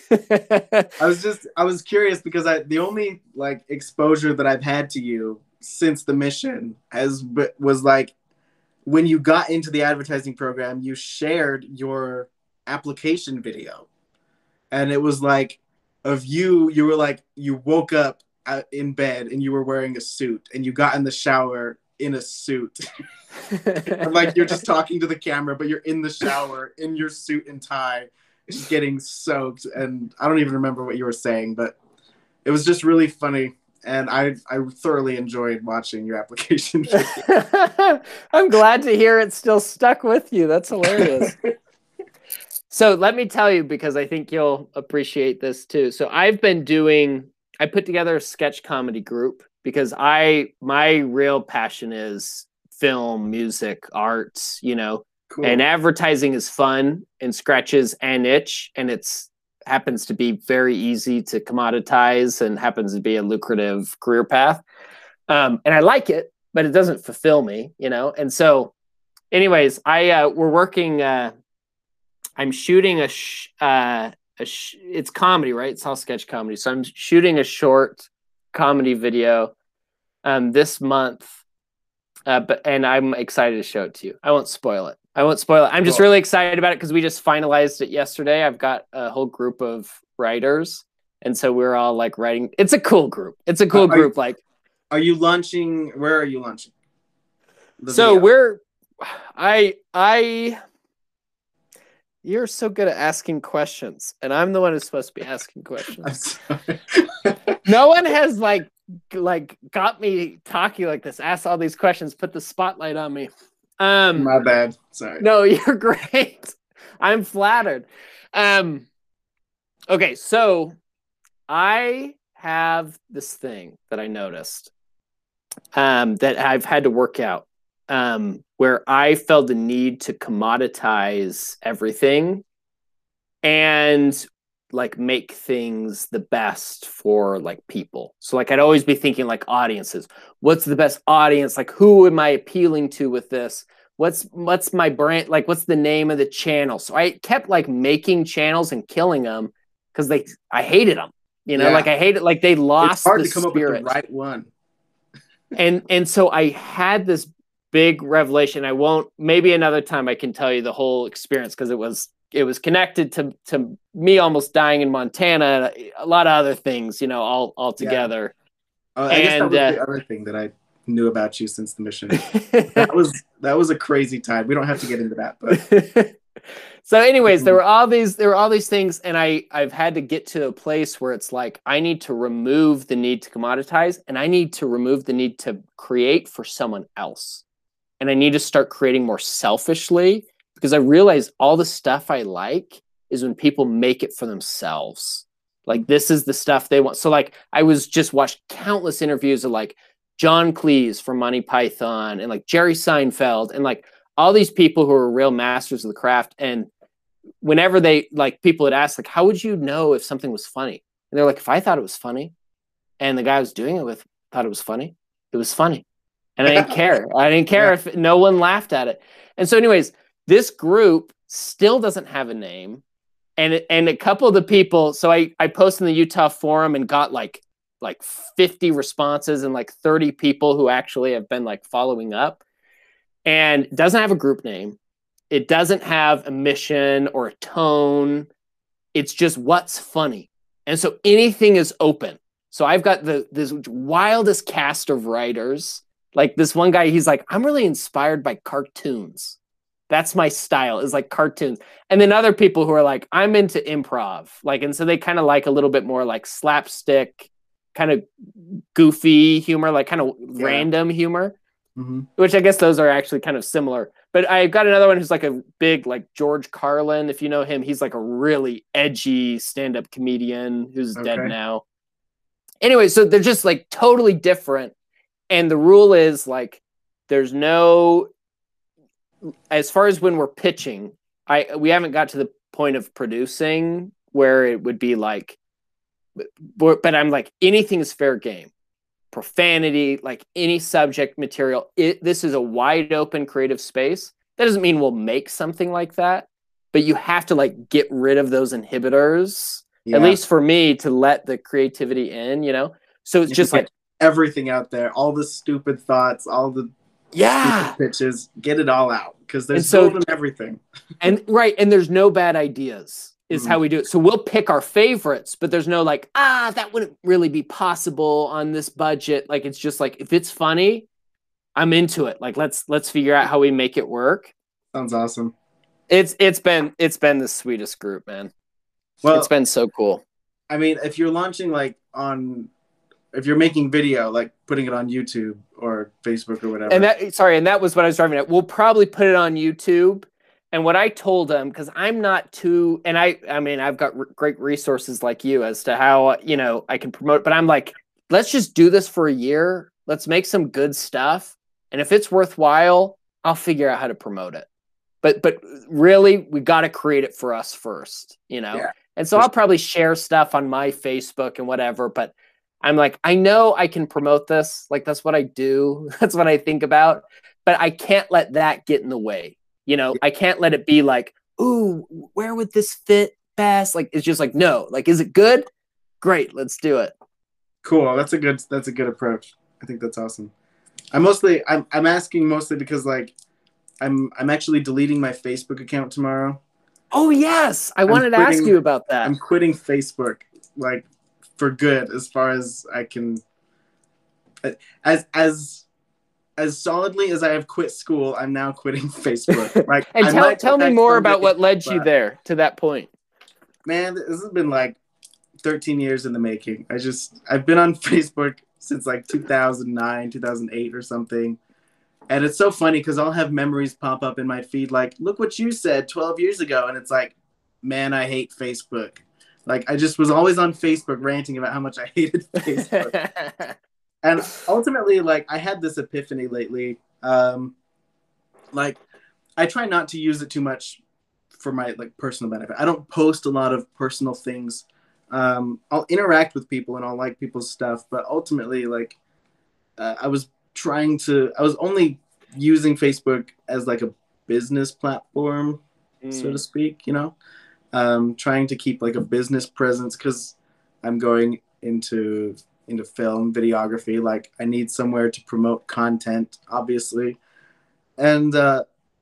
I was just, I was curious because I, the only like exposure that I've had to you since the mission has was like when you got into the advertising program, you shared your application video, and it was like of you. You were like you woke up in bed and you were wearing a suit, and you got in the shower in a suit. And like you're just talking to the camera, but you're in the shower in your suit and tie, just getting soaked. And I don't even remember what you were saying, but it was just really funny. And I I thoroughly enjoyed watching your application. I'm glad to hear it still stuck with you. That's hilarious. So let me tell you, because I think you'll appreciate this too. So I've been doing, I put together a sketch comedy group because I, my real passion is film, music, arts, you know, cool. And advertising is fun and scratches an itch, and it's happens to be very easy to commoditize and happens to be a lucrative career path. Um, and I like it, but it doesn't fulfill me, you know? And so anyways, I, uh, we're working, uh, I'm shooting a, sh uh, a sh it's comedy, right? It's all sketch comedy. So I'm shooting a short comedy video, um, this month. Uh, but, and I'm excited to show it to you. I won't spoil it. I won't spoil it. I'm just cool. really excited about it because we just finalized it yesterday. I've got a whole group of writers, and so we're all like writing. It's a cool group. It's a cool uh, group. You, like, are you launching? Where are you launching? The so video? we're, I, I. You're so good at asking questions, and I'm the one who's supposed to be asking questions. I'm sorry. No one has like, like got me talking like this. Ask all these questions. Put the spotlight on me. Um, My bad. Sorry. No, you're great. I'm flattered. Um, okay, so I have this thing that I noticed um, that I've had to work out. um, where I felt the need to commoditize everything and like make things the best for like people. So like I'd always be thinking like audiences. What's the best audience? Like who am I appealing to with this? What's what's my brand? Like what's the name of the channel? So I kept like making channels and killing them because they I hated them. You know, Yeah. like I hated like they lost It's hard the to come spirit. up with the right one. and and so I had this big revelation. I won't. Maybe another time I can tell you the whole experience because it was it was connected to to me almost dying in Montana, and a lot of other things, you know, all all together. Yeah. Uh, I and, guess that was uh, the other thing that I knew about you since the mission. that was that was a crazy time. We don't have to get into that, but. So anyways, there were all these there were all these things, and I I've had to get to a place where it's like I need to remove the need to commoditize, and I need to remove the need to create for someone else. And I need to start creating more selfishly because I realize all the stuff I like is when people make it for themselves. Like this is the stuff they want. So like I was just watched countless interviews of like John Cleese from Monty Python and like Jerry Seinfeld and like all these people who are real masters of the craft. And whenever they like people would ask like, how would you know if something was funny? And they're like, if I thought it was funny and the guy I was doing it with thought it was funny, it was funny. And I didn't care. I didn't care yeah. if no one laughed at it. And so anyways, this group still doesn't have a name. And and a couple of the people, so I, I posted in the Utah forum and got like like fifty responses and like thirty people who actually have been like following up. And it doesn't have a group name. It doesn't have a mission or a tone. It's just what's funny. And so anything is open. So I've got the this wildest cast of writers. Like this one guy, he's like, I'm really inspired by cartoons. That's my style, is like cartoons. And then other people who are like, I'm into improv. Like, and so they kind of like a little bit more like slapstick, kind of goofy humor, like kind of yeah. random humor, mm-hmm. which I guess those are actually kind of similar. But I've got another one who's like a big, like George Carlin. If you know him, he's like a really edgy stand-up comedian who's okay. dead now. Anyway, so they're just like totally different. And the rule is like, there's no, as far as when we're pitching, I we haven't got to the point of producing where it would be like, but, but I'm like, anything is fair game. Profanity, like any subject material. It, this is a wide open creative space. That doesn't mean we'll make something like that, but you have to like get rid of those inhibitors, yeah. at least for me, to let the creativity in, you know? So it's you just like, everything out there, all the stupid thoughts, all the yeah stupid pitches, get it all out because there's so, gold in everything. and right, and there's no bad ideas is mm-hmm. how we do it. So we'll pick our favorites, but there's no like, ah, that wouldn't really be possible on this budget. Like it's just like if it's funny, I'm into it. Like let's let's figure out how we make it work. Sounds awesome. It's it's been it's been the sweetest group, man. Well, it's been so cool. I mean, if you're launching like on if you're making video, like putting it on YouTube or Facebook or whatever. And that, sorry, and that was what I was driving at. We'll probably put it on YouTube. And what I told them, because I'm not too, and I, I mean, I've got r- great resources like you as to how, you know, I can promote, but I'm like, let's just do this for a year. Let's make some good stuff. And if it's worthwhile, I'll figure out how to promote it. But, but really, we got to create it for us first, you know? Yeah. And so I'll probably share stuff on my Facebook and whatever, but I'm like, I know I can promote this. Like, that's what I do. That's what I think about. But I can't let that get in the way. You know, I can't let it be like, ooh, where would this fit best? Like, it's just like, no. Like, is it good? Great. Let's do it. Cool. That's a good, that's a good approach. I think that's awesome. I mostly, I'm, I'm asking mostly because, like, I'm, I'm actually deleting my Facebook account tomorrow. Oh, yes. I wanted quitting, to ask you about that. I'm quitting Facebook. Like, for good, as far as I can, as as as solidly as I have quit school, I'm now quitting Facebook. Like, and I tell tell me more about what led but, you there to that point. Man, this has been like thirteen years in the making. I just I've been on Facebook since like two thousand nine, two thousand eight or something, and it's so funny because I'll have memories pop up in my feed like, look what you said twelve years ago, and it's like, man, I hate Facebook. Like, I just was always on Facebook ranting about how much I hated Facebook. And ultimately, like, I had this epiphany lately. Um, like I try not to use it too much for my like personal benefit. I don't post a lot of personal things. Um, I'll interact with people and I'll like people's stuff, but ultimately, like uh, I was trying to, I was only using Facebook as like a business platform, mm. so to speak. You know, um, trying to keep like a business presence because I'm going into into film videography. Like I need somewhere to promote content, obviously, and. Uh,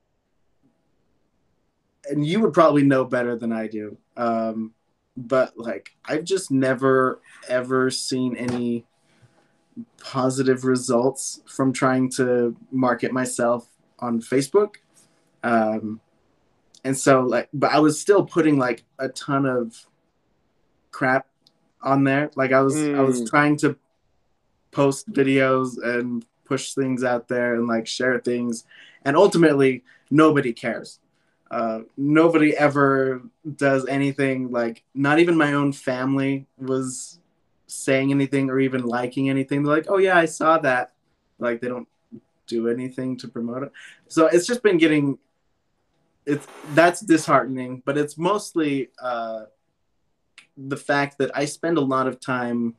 and you would probably know better than I do. Um, but like, I've just never ever seen any positive results from trying to market myself on Facebook. Um, and so like, but I was still putting like a ton of crap on there. Like I was, mm. I was trying to post videos and push things out there and like share things. And ultimately nobody cares. Uh, nobody ever does anything. Like not even my own family was saying anything or even liking anything. They're like, oh yeah, I saw that. Like they don't do anything to promote it. So it's just been getting, it's that's disheartening, but it's mostly uh, the fact that I spend a lot of time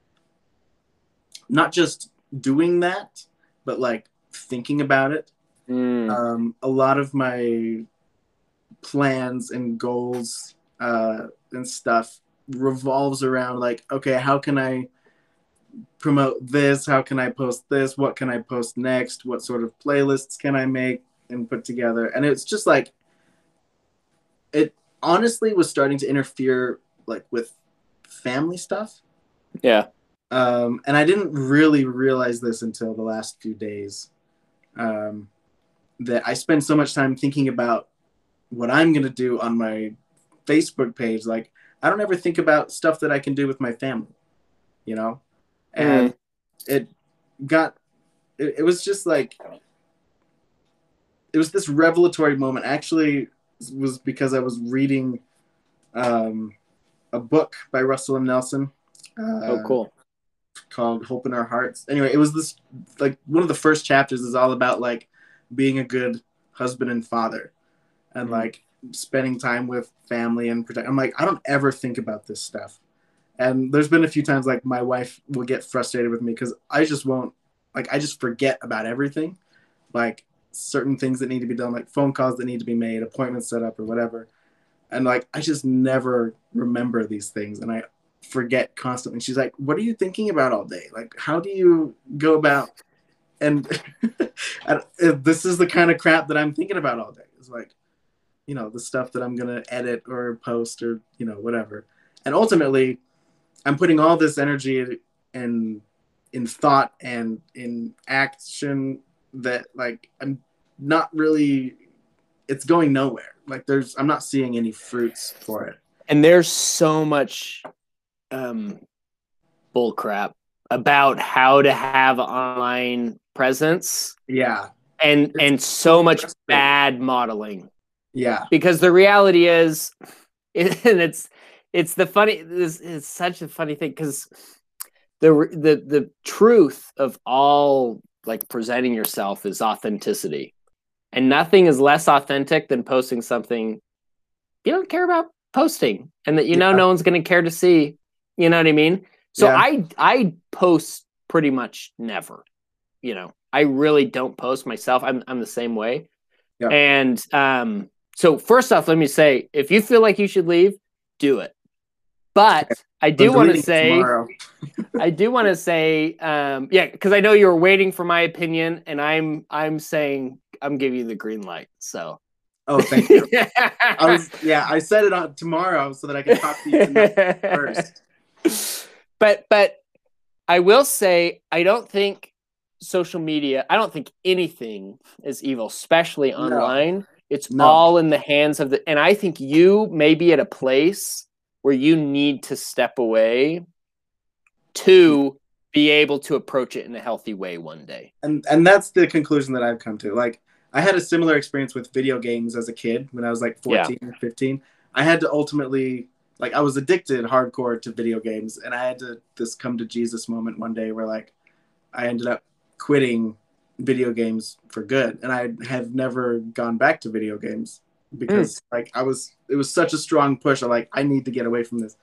not just doing that, but like thinking about it. Mm. Um, a lot of my plans and goals uh, and stuff revolves around like, okay, how can I promote this? How can I post this? What can I post next? What sort of playlists can I make and put together? And it's just like, it honestly was starting to interfere like with family stuff. Yeah. Um, and I didn't really realize this until the last few days, um, that I spend so much time thinking about what I'm going to do on my Facebook page. Like, I don't ever think about stuff that I can do with my family, you know? And mm. it got, it, it was just like, it was this revelatory moment. Actually, it was because I was reading um, a book by Russell M. Nelson. Uh, oh, cool. Called Hope in Our Hearts. Anyway, it was this, like, one of the first chapters is all about, like, being a good husband and father. And, mm. like, spending time with family and protect. I'm like, I don't ever think about this stuff. And there's been a few times like my wife will get frustrated with me because I just won't, like, I just forget about everything. Like certain things that need to be done, like phone calls that need to be made, appointments set up or whatever. And like, I just never remember these things and I forget constantly. She's like, what are you thinking about all day? Like, how do you go about, and this is the kind of crap that I'm thinking about all day. It's like, you know, the stuff that I'm going to edit or post or, you know, whatever. And ultimately, I'm putting all this energy in, in thought and in action that, like, I'm not really, it's going nowhere. Like, there's, I'm not seeing any fruits for it. And there's so much um, bull crap about how to have online presence. Yeah. And, it's and so much bad modeling. Yeah, because the reality is, it, and it's it's the funny. It's, it's such a funny thing because the the the truth of all like presenting yourself is authenticity, and nothing is less authentic than posting something you don't care about posting, and that you know yeah. no one's going to care to see. You know what I mean? So yeah. I I post pretty much never. You know, I really don't post myself. I'm I'm the same way, yeah. and um. So first off, let me say, if you feel like you should leave, do it. But I do want to say, I do want to say, um, yeah, because I know you were waiting for my opinion, and I'm, I'm saying, I'm giving you the green light. So. Oh, thank you. I was, yeah, I said it on tomorrow so that I can talk to you tonight first. But, but I will say, I don't think social media, I don't think anything is evil, especially online. No. It's no. all in the hands of the, and I think you may be at a place where you need to step away to be able to approach it in a healthy way one day. And and that's the conclusion that I've come to. Like, I had a similar experience with video games as a kid when I was like fourteen yeah. or fifteen. I had to ultimately, like, I was addicted hardcore to video games, and I had to this come to Jesus moment one day where, like, I ended up quitting video games for good, and I have never gone back to video games Mm, because like I was it was such a strong push. I like I need to get away from this.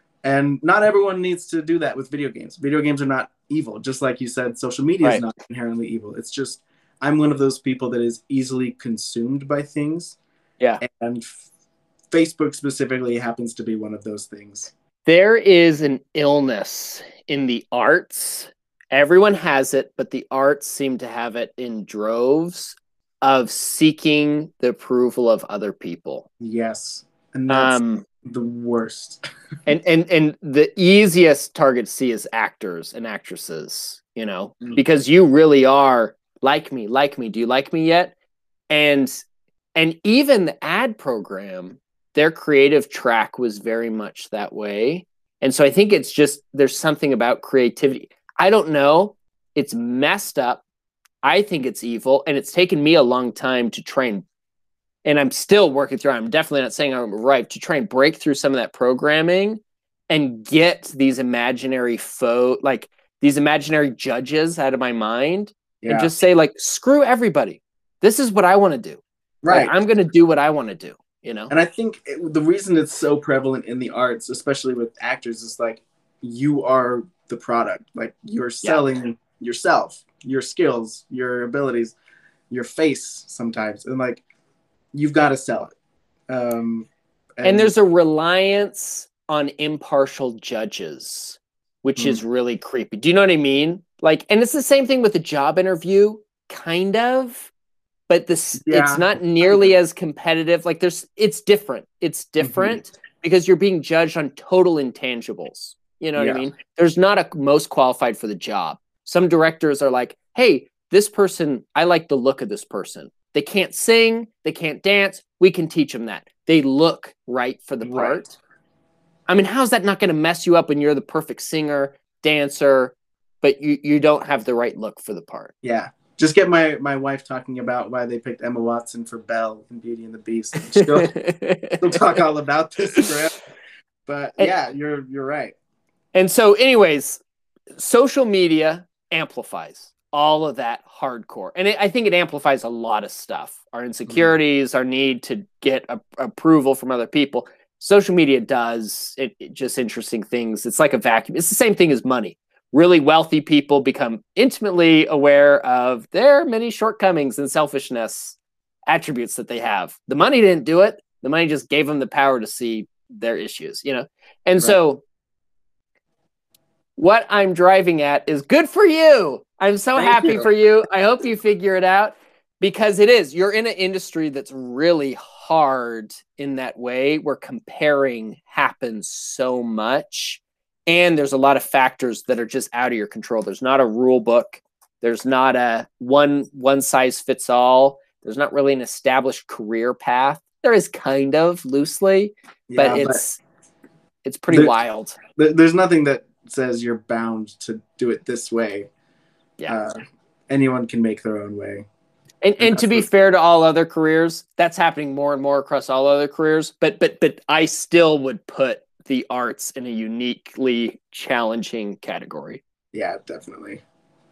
And not everyone needs to do that with video games. Video games are not evil. Just like you said, social media is right. not inherently evil. It's just I'm one of those people that is easily consumed by things. Yeah. And f- Facebook specifically happens to be one of those things. There is an illness in the arts. Everyone has it, but the arts seem to have it in droves of seeking the approval of other people. Yes. And that's Um, the worst. and and and the easiest target to see is actors and actresses, you know, Mm. because you really are like me, like me. Do you like me yet? And and even the ad program, their creative track was very much that way. And so I think it's just there's something about creativity. I don't know. It's messed up. I think it's evil, and it's taken me a long time to try and and I'm still working through. I'm definitely not saying I'm right to try and break through some of that programming and get these imaginary faux, like these imaginary judges out of my mind, and Yeah. just say like, screw everybody. This is what I want to do. Right. Like, I'm going to do what I want to do. You know. And I think it, the reason it's so prevalent in the arts, especially with actors, is like you are the product. Like you're selling yeah. yourself, your skills, your abilities, your face sometimes, and like you've got to sell it. Um, and, and there's a reliance on impartial judges, which mm. is really creepy. Do you know what I mean? Like, and it's the same thing with the job interview, kind of. But this yeah. it's not nearly as competitive. Like there's it's different. It's different mm-hmm. because you're being judged on total intangibles. You know yeah. what I mean? There's not a most qualified for the job. Some directors are like, hey, this person, I like the look of this person. They can't sing, they can't dance. We can teach them that. They look right for the part. Right. I mean, how's that not going to mess you up when you're the perfect singer, dancer, but you, you don't have the right look for the part? Yeah. Just get my, my wife talking about why they picked Emma Watson for Belle in Beauty and the Beast. She'll, she'll talk all about this forever. But yeah, and, you're you're right. And so, anyways, social media amplifies all of that hardcore, and it, I think it amplifies a lot of stuff. Our insecurities, mm-hmm. our need to get a, approval from other people. Social media does it, it just interesting things. It's like a vacuum. It's the same thing as money. Really wealthy people become intimately aware of their many shortcomings and selfishness attributes that they have. The money didn't do it. The money just gave them the power to see their issues, you know? And right. so what I'm driving at is good for you. I'm so Thank happy you. for you. I hope you figure it out because it is. You're in an industry that's really hard in that way where comparing happens so much. And there's a lot of factors that are just out of your control. There's not a rule book. There's not a one one size fits all. There's not really an established career path. There is kind of loosely, yeah, but it's but it's pretty there, wild. There's nothing that says you're bound to do it this way. Yeah, uh, anyone can make their own way. And and, and to be fair to all other careers, that's happening more and more across all other careers. But but but I still would put the arts in a uniquely challenging category. Yeah, definitely.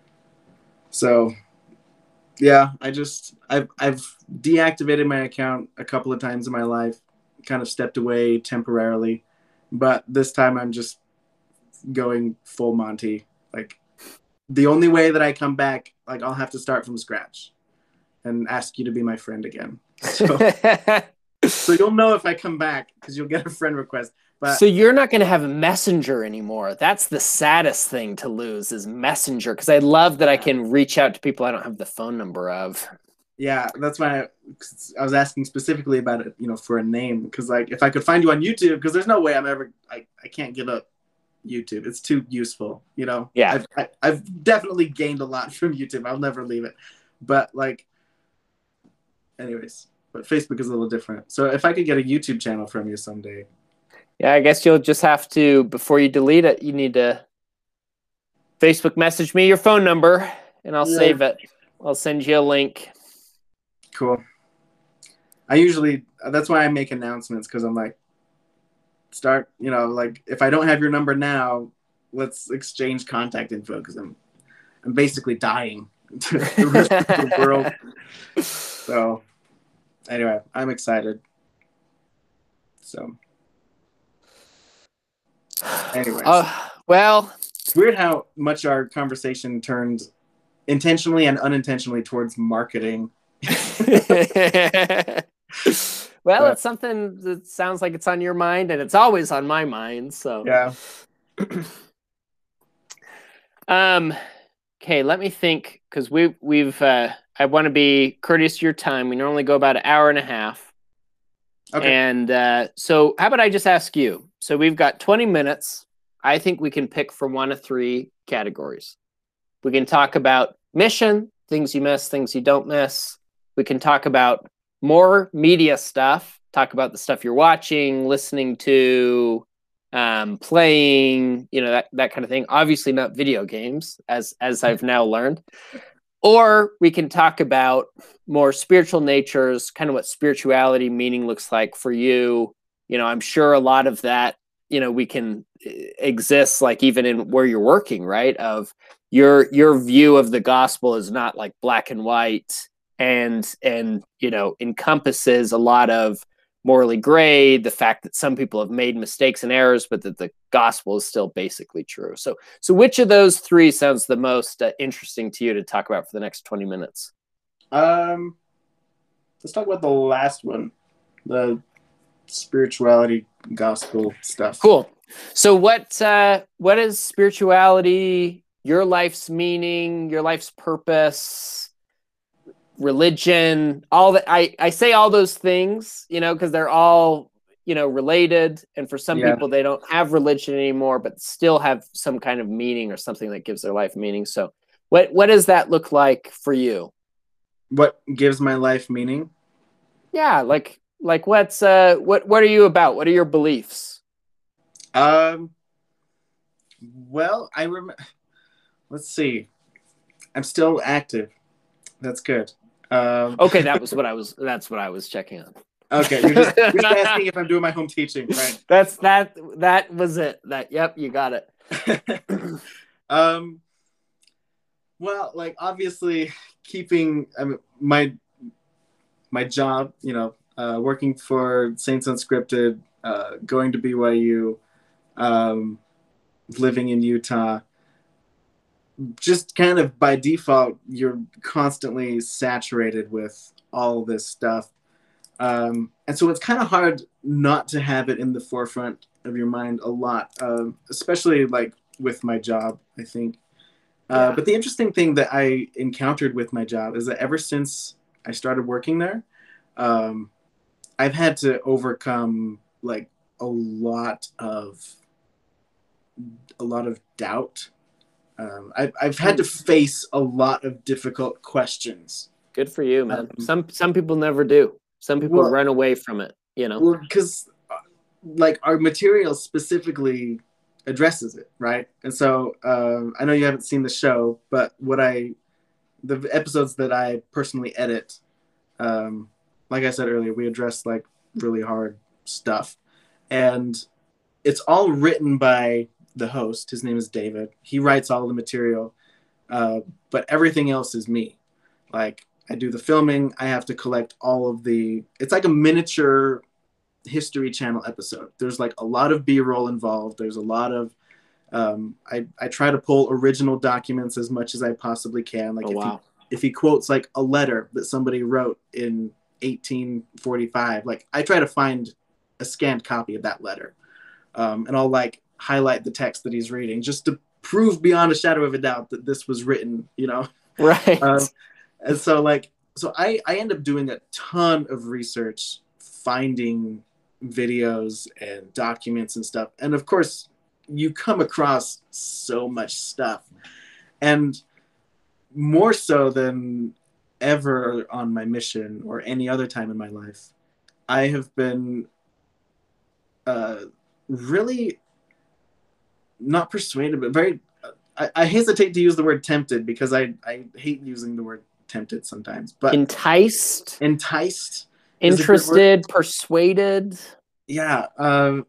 So, yeah, I just I've I've deactivated my account a couple of times in my life, kind of stepped away temporarily, but this time I'm just going full Monty. Like the only way that I come back, like I'll have to start from scratch and ask you to be my friend again. So, so you'll know if I come back because you'll get a friend request. But, so you're not going to have a Messenger anymore. That's the saddest thing to lose is Messenger, because I love that I can reach out to people I don't have the phone number of. Yeah, that's why I, I was asking specifically about it, you know, for a name. Because like if I could find you on YouTube, because there's no way I'm ever, I, I can't give up YouTube. It's too useful, you know? Yeah. I've, I, I've definitely gained a lot from YouTube. I'll never leave it. But like, anyways, but Facebook is a little different. So if I could get a YouTube channel from you someday. Yeah, I guess you'll just have to, before you delete it, you need to Facebook message me your phone number, and I'll yeah. save it. I'll send you a link. Cool. I usually, that's why I make announcements, because I'm like, start, you know, like, if I don't have your number now, let's exchange contact info, because I'm, I'm basically dying to the rest of the world. So anyway, I'm excited. So anyways. Uh, well, it's weird how much our conversation turned intentionally and unintentionally towards marketing. well, But, it's something that sounds like it's on your mind, and it's always on my mind. So yeah. um, okay, let me think, because we we've uh, I want to be courteous to your time. We normally go about an hour and a half. Okay. And uh, so, how about I just ask you? So we've got twenty minutes. I think we can pick from one of three categories. We can talk about mission, things you miss, things you don't miss. We can talk about more media stuff, talk about the stuff you're watching, listening to, um, playing, you know, that, that kind of thing. Obviously not video games, as as I've now learned. Or we can talk about more spiritual natures, kind of what spirituality meaning looks like for you. You know, I'm sure a lot of that, you know, we can exist like even in where you're working, right? Of your your view of the gospel is not like black and white, and and you know encompasses a lot of morally gray, the fact that some people have made mistakes and errors, but that the gospel is still basically true. So so which of those three sounds the most uh, interesting to you to talk about for the next twenty minutes? Um, let's talk about the last one, the spirituality gospel stuff. Cool. So what uh, what is spirituality, your life's meaning, your life's purpose, religion, all that? I, I say all those things, you know, because they're all, you know, related. And for some Yeah. people, they don't have religion anymore, but still have some kind of meaning or something that gives their life meaning. So what, what does that look like for you? What gives my life meaning? Yeah. Like, like what's, uh, what, what are you about? What are your beliefs? Um, well, I remember, let's see. I'm still active. That's good. Um, okay. That was what I was, that's what I was checking on. Okay. You're just, you're just asking if I'm doing my home teaching, right? That's that, that was it. That, yep, you got it. um, well, like obviously keeping I mean, my, my job, you know, uh, working for Saints Unscripted, uh, going to B Y U, um, living in Utah, just kind of by default, you're constantly saturated with all this stuff. Um, and so it's kind of hard not to have it in the forefront of your mind a lot, um, especially like with my job, I think. Uh, Yeah. But the interesting thing that I encountered with my job is that ever since I started working there, um, I've had to overcome like a lot of a lot of doubt. Um, I've I've had to face a lot of difficult questions. Good for you, man. Um, some some people never do. Some people well, run away from it. You know. Well, because like our material specifically addresses it, right? And so um, I know you haven't seen the show, but what I the episodes that I personally edit, um, like I said earlier, we address like really hard stuff, and it's all written by the host. His name is David. He writes all the material, uh, but everything else is me. Like I do the filming. I have to collect all of the. It's like a miniature History Channel episode. There's like a lot of B-roll involved. There's a lot of. Um, I I try to pull original documents as much as I possibly can. Like oh, if wow. he if he quotes like a letter that somebody wrote in eighteen forty-five, like I try to find a scanned copy of that letter, um, and I'll like highlight the text that he's reading just to prove beyond a shadow of a doubt that this was written. You know, right? Um, and so like so I I end up doing a ton of research, finding videos and documents and stuff, and of course you come across so much stuff, and more so than ever on my mission or any other time in my life, I have been uh, really not persuaded, but very I, I hesitate to use the word tempted because I, I hate using the word tempted sometimes, but enticed, enticed, interested, persuaded. Yeah, uh,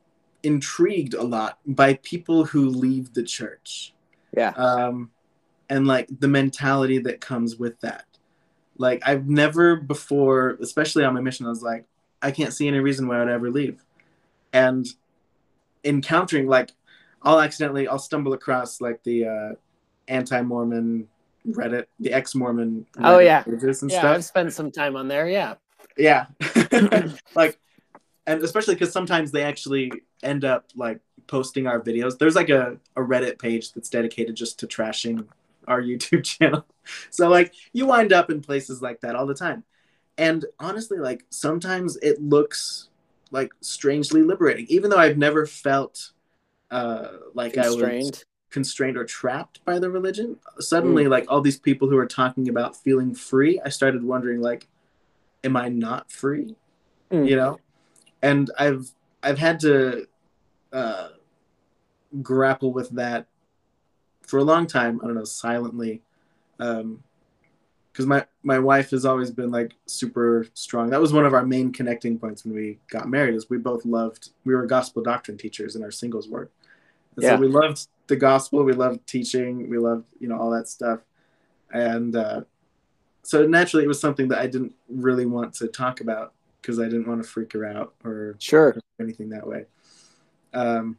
intrigued a lot by people who leave the church. Yeah. Um, and like the mentality that comes with that. Like I've never before, especially on my mission, I was like, I can't see any reason why I'd ever leave. And encountering like I'll accidentally I'll stumble across like the uh, anti-Mormon Reddit, the ex-Mormon Oh Reddit yeah, pages and yeah. I've stuff. spent some time on there. Yeah, Yeah, like, and especially because sometimes they actually end up like posting our videos. There's like a, a Reddit page that's dedicated just to trashing our YouTube channel. So like you wind up in places like that all the time. And honestly, like sometimes it looks like strangely liberating, even though I've never felt uh, like I was constrained. constrained or trapped by the religion. Suddenly, Mm. like all these people who are talking about feeling free, I started wondering, like, am I not free? Mm. You know? And I've I've had to uh, grapple with that for a long time. I don't know, silently, um, because my my wife has always been like super strong. That was one of our main connecting points when we got married. Is we both loved. We were gospel doctrine teachers in our singles work, and so Yeah, we loved the gospel. We loved teaching. We loved you know all that stuff, and uh, so naturally it was something that I didn't really want to talk about because I didn't want to freak her out or sure. anything that way. Um,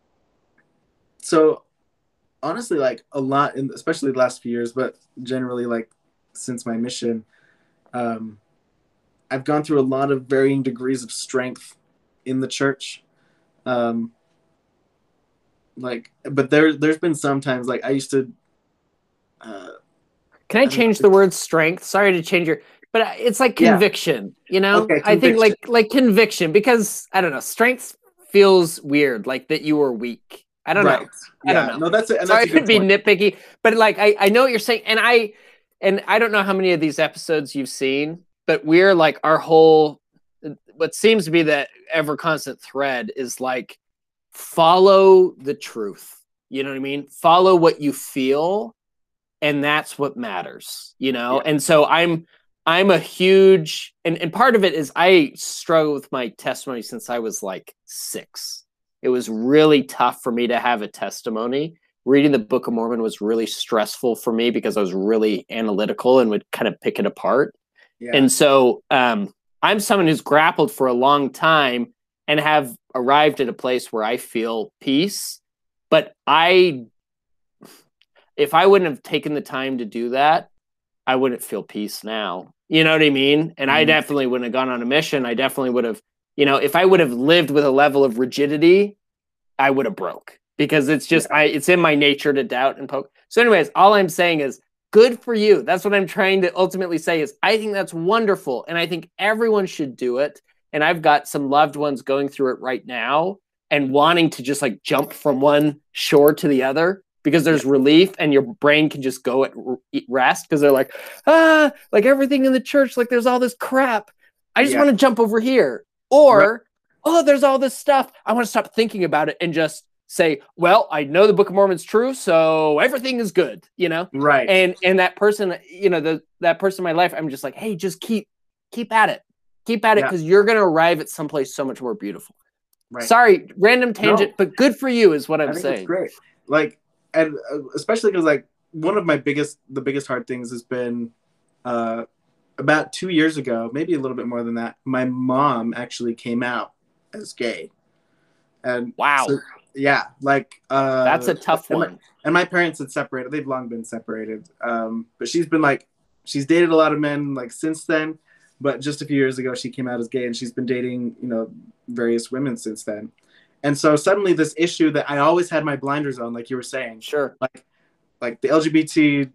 so honestly, like a lot, in, especially the last few years, but generally like since my mission, um, I've gone through a lot of varying degrees of strength in the church. Um, like, but there, there's been some times like I used to. Uh, Can I I don't change know. the word strength? Sorry to change your, but it's like Yeah. conviction. You know, Okay. I think Conviction. like like conviction because I don't know. Strength feels weird, like that you were weak. I don't Right. know. I don't Yeah. know. No, that's it, and that's Sorry a to good be point. nitpicky, but like I I know what you're saying, and I and I don't know how many of these episodes you've seen, but we're like our whole what seems to be that ever constant thread is like follow the truth. You know what I mean? Follow what you feel, and that's what matters, you know? Yeah. And so I'm I'm a huge and, and part of it is I struggle with my testimony since I was like six. It was really tough for me to have a testimony. Reading the Book of Mormon was really stressful for me because I was really analytical and would kind of pick it apart. Yeah. And so um, I'm someone who's grappled for a long time and have arrived at a place where I feel peace. But I, if I wouldn't have taken the time to do that, I wouldn't feel peace now. You know what I mean? And I Mhm. definitely wouldn't have gone on a mission. I definitely would have, you know, if I would have lived with a level of rigidity, I would have broke because it's just, Yeah. I, it's in my nature to doubt and poke. So anyways, all I'm saying is good for you. That's what I'm trying to ultimately say is I think that's wonderful. And I think everyone should do it. And I've got some loved ones going through it right now and wanting to just like jump from one shore to the other because there's Yeah. relief and your brain can just go at rest because they're like, ah, like everything in the church, like there's all this crap. I just Yeah. want to jump over here. Or, Right. oh, there's all this stuff. I want to stop thinking about it and just say, well, I know the Book of Mormon's true, so everything is good, you know? Right. And and that person, you know, the that person in my life, I'm just like, hey, just keep keep at it. Keep at it Yeah. because you're gonna arrive at someplace so much more beautiful. Right. Sorry, random tangent, No, but good for you is what I'm I think it's saying. great. Like, and uh, especially because like one of my biggest, the biggest hard things has been uh, about two years ago, maybe a little bit more than that. My mom actually came out as gay, and Wow. so yeah, like uh, That's a tough and my, one. and my parents had separated. They've long been separated. Um, but she's been like, she's dated a lot of men like since then. But just a few years ago, she came out as gay, and she's been dating, you know, various women since then. And so suddenly, this issue that I always had my blinders on, like you were saying, Sure. like like the L G B T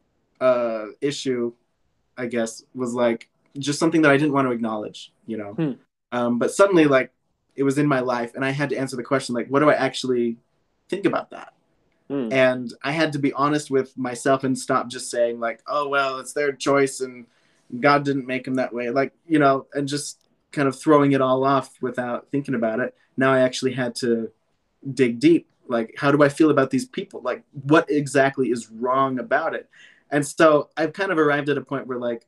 uh, issue, I guess, was like just something that I didn't want to acknowledge, you know. Hmm. Um, but suddenly, like it was in my life, and I had to answer the question, like, what do I actually think about that? Hmm. And I had to be honest with myself and stop just saying like, oh well, it's their choice and God didn't make them that way, like, you know, and just kind of throwing it all off without thinking about it. Now I actually had to dig deep. Like, how do I feel about these people? Like, what exactly is wrong about it? And so I've kind of arrived at a point where, like,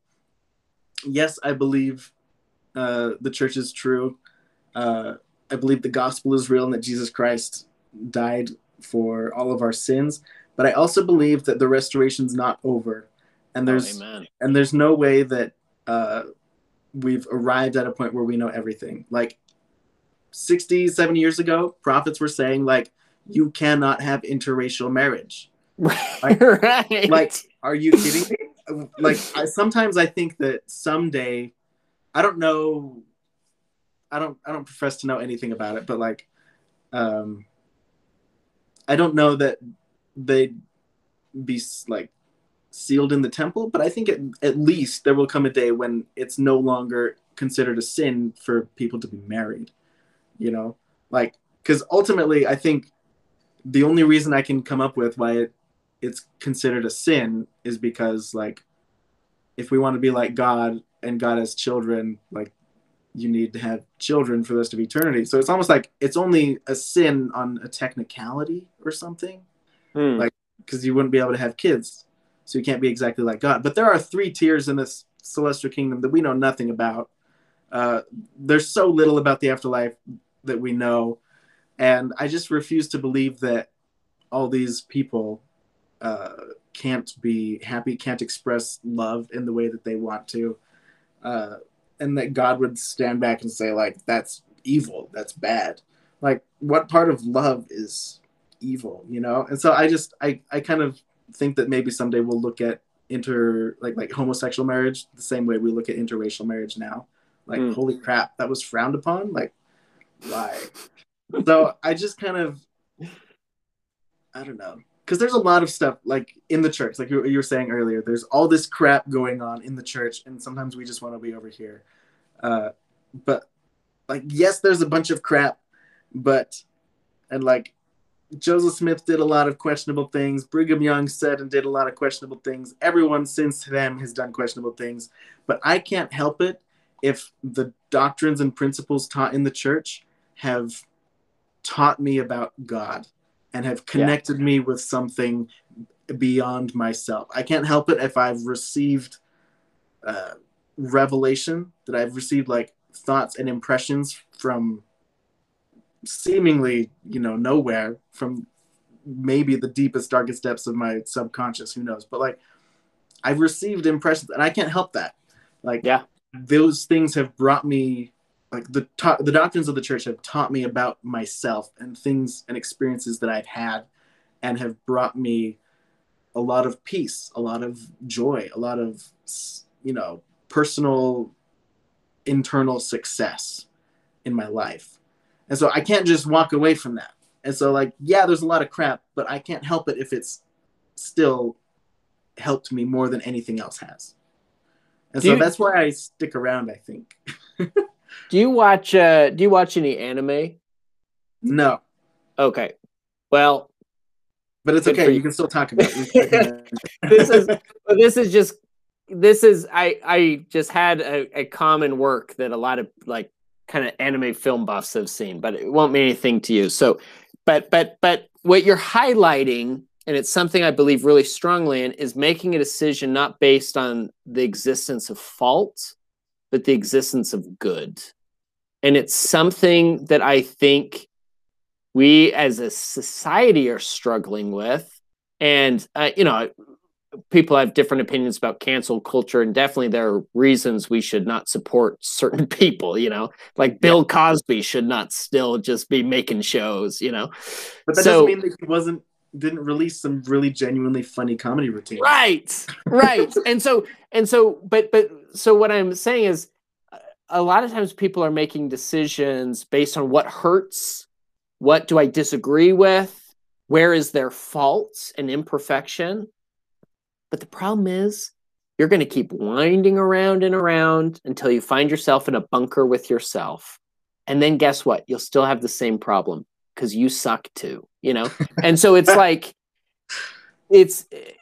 yes, I believe uh, the church is true. Uh, I believe the gospel is real and that Jesus Christ died for all of our sins. but I also believe that the restoration's not over, and Oh, there's amen. and there's no way that uh, we've arrived at a point where we know everything. Like sixty, seventy years ago, prophets were saying like, you cannot have interracial marriage. Like, Right. like, are you kidding me? Like, I, sometimes I think that someday, I don't know, I don't, I don't profess to know anything about it, but like, um, I don't know that they'd be like sealed in the temple, but I think at, at least there will come a day when it's no longer considered a sin for people to be married, you know, like, because ultimately, I think the only reason I can come up with why it, it's considered a sin is because, like, if we want to be like God and God has children, like, you need to have children for the rest of eternity. So it's almost like it's only a sin on a technicality or something, Hmm. like, because you wouldn't be able to have kids. So you can't be exactly like God. But there are three tiers in this celestial kingdom that we know nothing about. Uh, there's so little about the afterlife that we know. And I just refuse to believe that all these people uh, can't be happy, can't express love in the way that they want to. Uh, and that God would stand back and say, like, that's evil, that's bad. Like, what part of love is evil, you know? And so I just, I, I kind of think that maybe someday we'll look at inter, like, like homosexual marriage the same way we look at interracial marriage now. Like, Hmm. holy crap, that was frowned upon? Like, why? So I just kind of, I don't know. Because there's a lot of stuff like in the church, like you, you were saying earlier, there's all this crap going on in the church, and sometimes we just want to be over here. Uh, but like, yes, there's a bunch of crap, but, and like, Joseph Smith did a lot of questionable things. Brigham Young said and did a lot of questionable things. Everyone since them has done questionable things. But I can't help it if the doctrines and principles taught in the church have taught me about God and have connected yeah. me with something beyond myself. I can't help it if I've received uh, revelation, that I've received like thoughts and impressions from seemingly, you know, nowhere, from maybe the deepest, darkest depths of my subconscious, who knows? But like, I've received impressions, and I can't help that. Like, yeah, those things have brought me, like the ta- the doctrines of the church have taught me about myself and things and experiences that I've had, and have brought me a lot of peace, a lot of joy, a lot of, you know, personal, internal success in my life. And so I can't just walk away from that. And so, like, yeah, there's a lot of crap, but I can't help it if it's still helped me more than anything else has. And do so you, that's why I stick around, I think. do you watch uh do you watch any anime? No. Okay. Well, but it's okay. You. you can still talk about it. This is this is just this is I I just had a, a common work that a lot of like kind of anime film buffs have seen, but it won't mean anything to you. So, but but but what you're highlighting, and it's something I believe really strongly in, is making a decision not based on the existence of fault, but the existence of good. And it's something that I think we as a society are struggling with. And, uh, you know, people have different opinions about cancel culture, and definitely there are reasons we should not support certain people, you know, like Bill yeah. Cosby should not still just be making shows, you know. But that so, doesn't mean that he wasn't didn't release some really genuinely funny comedy routines. Right, right. and so, and so, but, but, so what I'm saying is a lot of times people are making decisions based on what hurts, what do I disagree with, where is their fault and imperfection. But the problem is you're going to keep winding around and around until you find yourself in a bunker with yourself. And then guess what? You'll still have the same problem because you suck too, you know? And so it's like, it's,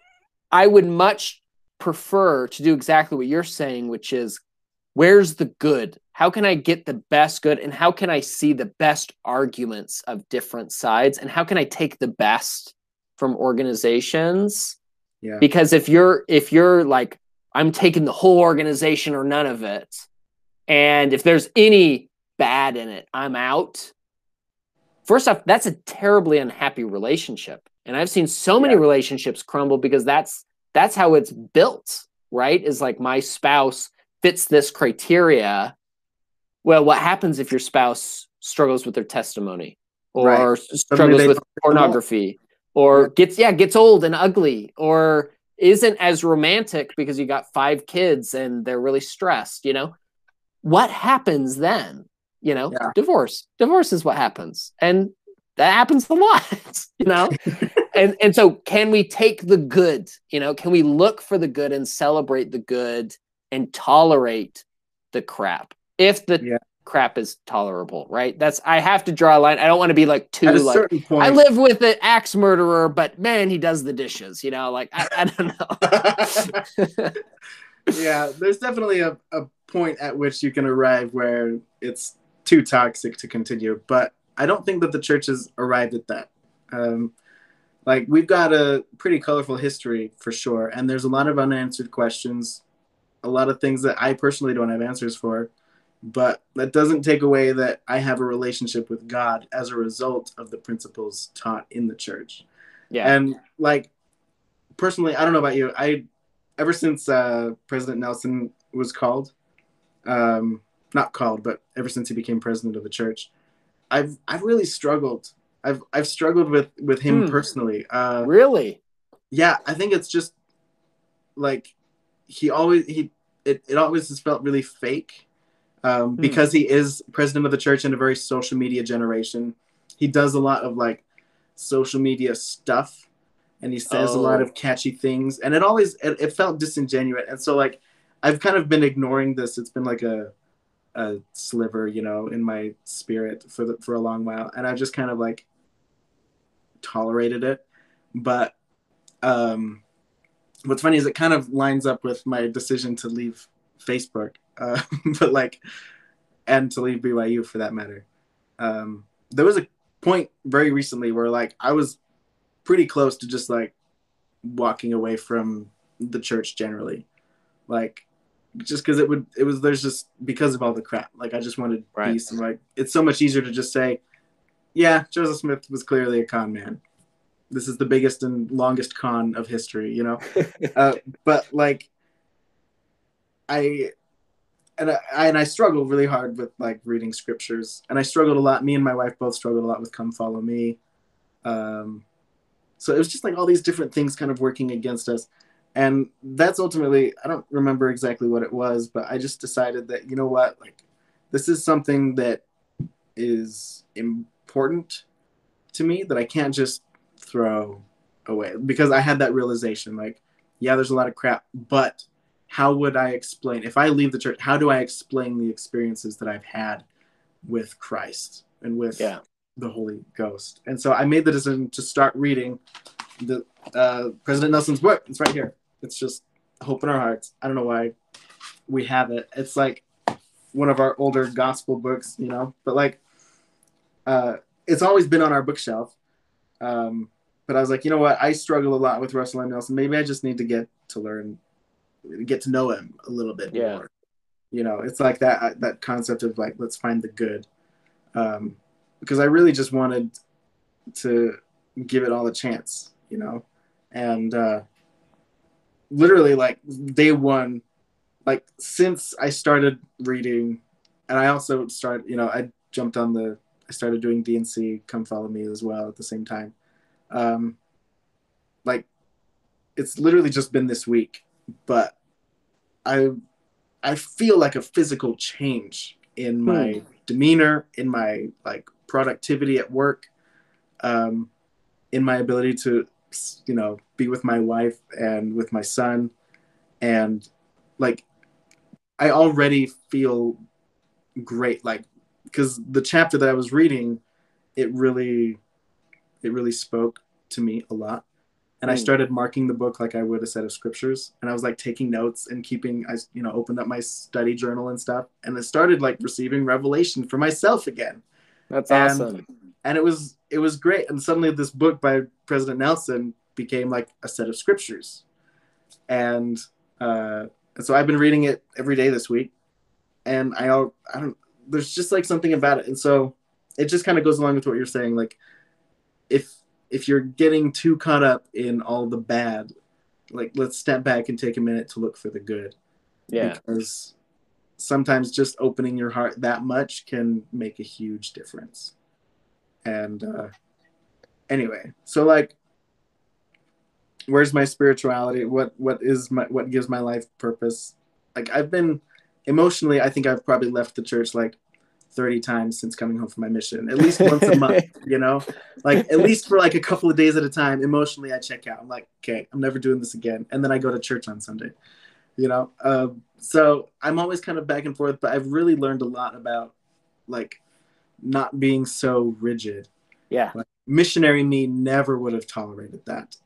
I would much prefer to do exactly what you're saying, which is, where's the good? How can I get the best good? And how can I see the best arguments of different sides? And how can I take the best from organizations? Yeah. Because if you're if you're like, I'm taking the whole organization or none of it, and if there's any bad in it, I'm out. First off, that's a terribly unhappy relationship. And I've seen so many Yeah. relationships crumble because that's that's how it's built, right? Is like my spouse fits this criteria. Well, what happens if your spouse struggles with their testimony Right. or Suddenly struggles they with don't fit the mold. pornography or Yeah. gets yeah, gets old and ugly or isn't as romantic because you got five kids and they're really stressed, you know? What happens then? You know, Yeah. divorce. Divorce is what happens. And that happens a lot, you know? and and so can we take the good, you know, can we look for the good and celebrate the good and tolerate the crap? If the Yeah. crap is tolerable, right? That's I have to draw a line. I don't want to be like too At a like certain point, I live with an axe murderer, but man, he does the dishes, you know, like I, I don't know. Yeah, there's definitely a, a point at which you can arrive where it's too toxic to continue, but I don't think that the church has arrived at that. Um, like we've got a pretty colorful history for sure, and there's a lot of unanswered questions, a lot of things that I personally don't have answers for, but that doesn't take away that I have a relationship with God as a result of the principles taught in the church. Yeah. And like personally, I don't know about you, I ever since uh, President Nelson was called, um, not called, but ever since he became president of the church, I've I've really struggled. I've I've struggled with with him Hmm. personally. Uh, Really? yeah, I think it's just like he always he it, it always has felt really fake um, Hmm. because he is president of the church in a very social media generation. He does a lot of like social media stuff, and he says a lot Oh. of catchy things, and it always it, it felt disingenuous. And so like I've kind of been ignoring this. It's been like a a sliver, you know, in my spirit for the, for a long while, and I just kind of like tolerated it. But um, what's funny is it kind of lines up with my decision to leave Facebook, uh, but like, and to leave B Y U for that matter. Um, there was a point very recently where like I was pretty close to just like walking away from the church generally, like just because it would it was there's just because of all the crap. Like I just wanted Right. peace, and like it's so much easier to just say, yeah, Joseph Smith was clearly a con man. This is the biggest and longest con of history, you know. uh, but like I and I and I struggled really hard with like reading scriptures, and I struggled a lot. Me and my wife both struggled a lot with "Come Follow Me." Um, so it was just like all these different things kind of working against us, and that's ultimately I don't remember exactly what it was, but I just decided that you know what, like this is something that is important to me that I can't just throw away because I had that realization like, yeah, there's a lot of crap, but how would I explain if I leave the church? How do I explain the experiences that I've had with Christ and with Yeah. the Holy Ghost? And so I made the decision to start reading the uh, President Nelson's book. It's right here. It's just Hope in Our Hearts. I don't know why we have it. It's like one of our older gospel books, you know, but like uh, it's always been on our bookshelf. Um, but I was like, you know what? I struggle a lot with Russell M. Nelson. Maybe I just need to get to learn, get to know him a little bit Yeah. more. You know, it's like that that concept of like, let's find the good. Um, because I really just wanted to give it all a chance, you know, and uh, literally like day one, like since I started reading, and I also started, you know, I jumped on the, I started doing D and C, Come Follow Me as well at the same time. Um, like it's literally just been this week, but I I feel like a physical change in my Hmm. demeanor, in my like productivity at work, um, in my ability to, you know, be with my wife and with my son, and like I already feel great, like because the chapter that I was reading, it really it really spoke to me a lot. And I Hmm. started marking the book like I would a set of scriptures, and I was like taking notes and keeping, I you know opened up my study journal and stuff, and I started like receiving revelation for myself again. That's and awesome. and it was it was great. And suddenly this book by President Nelson became like a set of scriptures, and uh, and so I've been reading it every day this week, and I I don't there's just like something about it, and so it just kind of goes along with what you're saying, like if if you're getting too caught up in all the bad, like let's step back and take a minute to look for the good. Yeah. Because sometimes just opening your heart that much can make a huge difference. And uh, anyway, so like, where's my spirituality? What what is my what gives my life purpose? Like I've been emotionally, I think I've probably left the church like thirty times since coming home from my mission, at least once a month, you know, like at least for like a couple of days at a time. Emotionally, I check out. I'm like, okay, I'm never doing this again. And then I go to church on Sunday, you know? Um, so I'm always kind of back and forth, but I've really learned a lot about like not being so rigid. Yeah. Like, missionary me never would have tolerated that,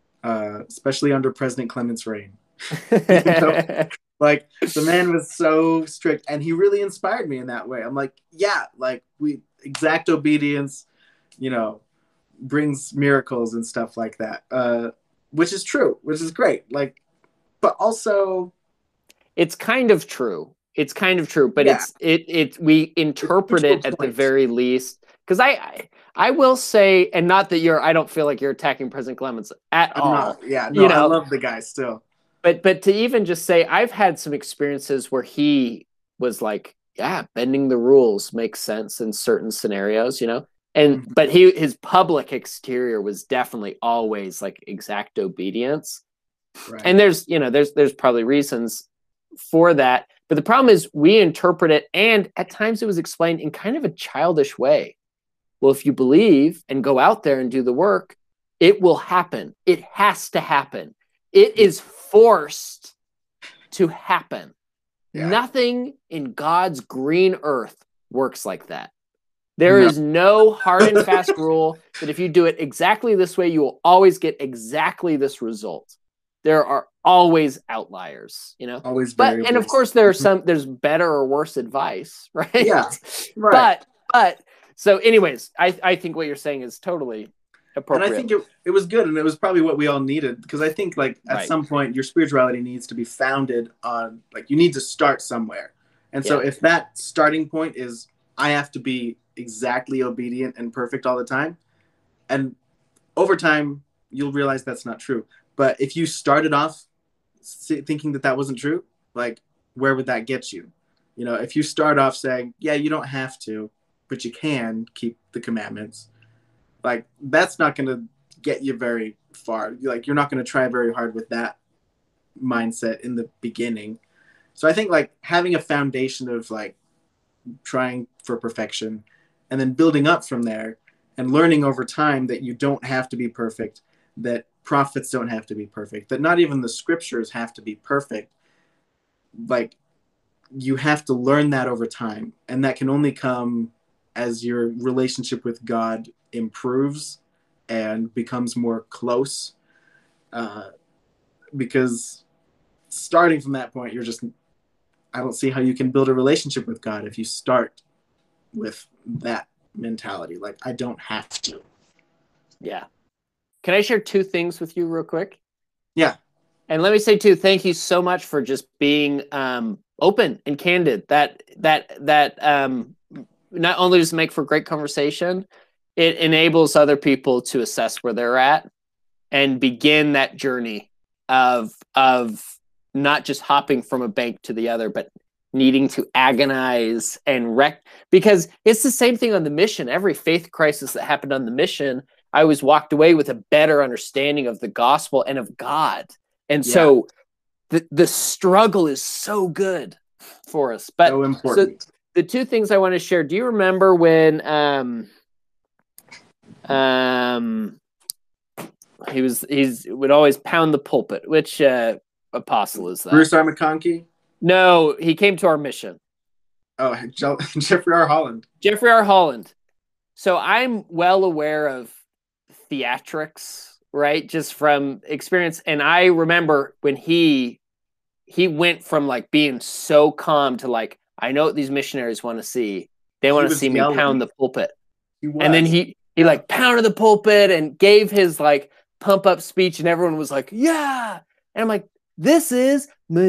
uh, especially under President Clement's reign. You know? Like the man was so strict, and he really inspired me in that way. I'm like, yeah, like we exact obedience, you know, brings miracles and stuff like that, uh, which is true, which is great. Like, but also, it's kind of true. It's kind of true, but yeah. it's it it we interpret it at the very least. Because I, I I will say, and not that you're, I don't feel like you're attacking President Clements at I'm all. Not, yeah, no, you know? I love the guy still. But but to even just say, I've had some experiences where he was like, yeah, bending the rules makes sense in certain scenarios, you know? And mm-hmm. but he his public exterior was definitely always like exact obedience. Right. And there's, you know, there's there's probably reasons for that. But the problem is we interpret it, and at times it was explained in kind of a childish way. Well, if you believe and go out there and do the work, it will happen. It has to happen. It is forced to happen. Yeah. Nothing in God's green earth works like that. There no. is no hard and fast rule that if you do it exactly this way, you will always get exactly this result. There are always outliers, you know. Always, but and of course there are some. There's better or worse advice, right? Yeah, right. But but so, anyways, I I think what you're saying is totally appropriate. And I think it, it was good, and it was probably what we all needed, because I think like at right. some point your spirituality needs to be founded on, like, you need to start somewhere. And so yeah. if that starting point is I have to be exactly obedient and perfect all the time, and over time you'll realize that's not true. But if you started off thinking that that wasn't true, like, where would that get you? You know, if you start off saying, yeah, you don't have to, but you can keep the commandments, like, that's not going to get you very far. Like, you're not going to try very hard with that mindset in the beginning. So I think, like, having a foundation of, like, trying for perfection and then building up from there and learning over time that you don't have to be perfect, that prophets don't have to be perfect, that not even the scriptures have to be perfect. Like, you have to learn that over time, and that can only come as your relationship with God improves and becomes more close, uh, because starting from that point, you're just, I don't see how you can build a relationship with God if you start with that mentality. Like, I don't have to. Yeah. Can I share two things with you real quick? Yeah. And let me say too, thank you so much for just being um, open and candid. That that that um, not only does it make for great conversation, it enables other people to assess where they're at and begin that journey of of not just hopping from a bank to the other, but needing to agonize and wreck. Because it's the same thing on the mission. Every faith crisis that happened on the mission, I always walked away with a better understanding of the gospel and of God. And yeah. so the the struggle is so good for us. But so important. So the two things I want to share, do you remember when um um he was he's would always pound the pulpit? Which uh apostle is that? Bruce R. McConkie? No, he came to our mission. Oh, Jeffrey R. Holland. Jeffrey R. Holland. So I'm well aware of theatrics, right? Just from experience. And I remember when he he went from like being so calm to like, I know what these missionaries want to see. They want to see me pound the pulpit. And then he he like pounded the pulpit and gave his like pump up speech, and everyone was like, yeah. And I'm like, This is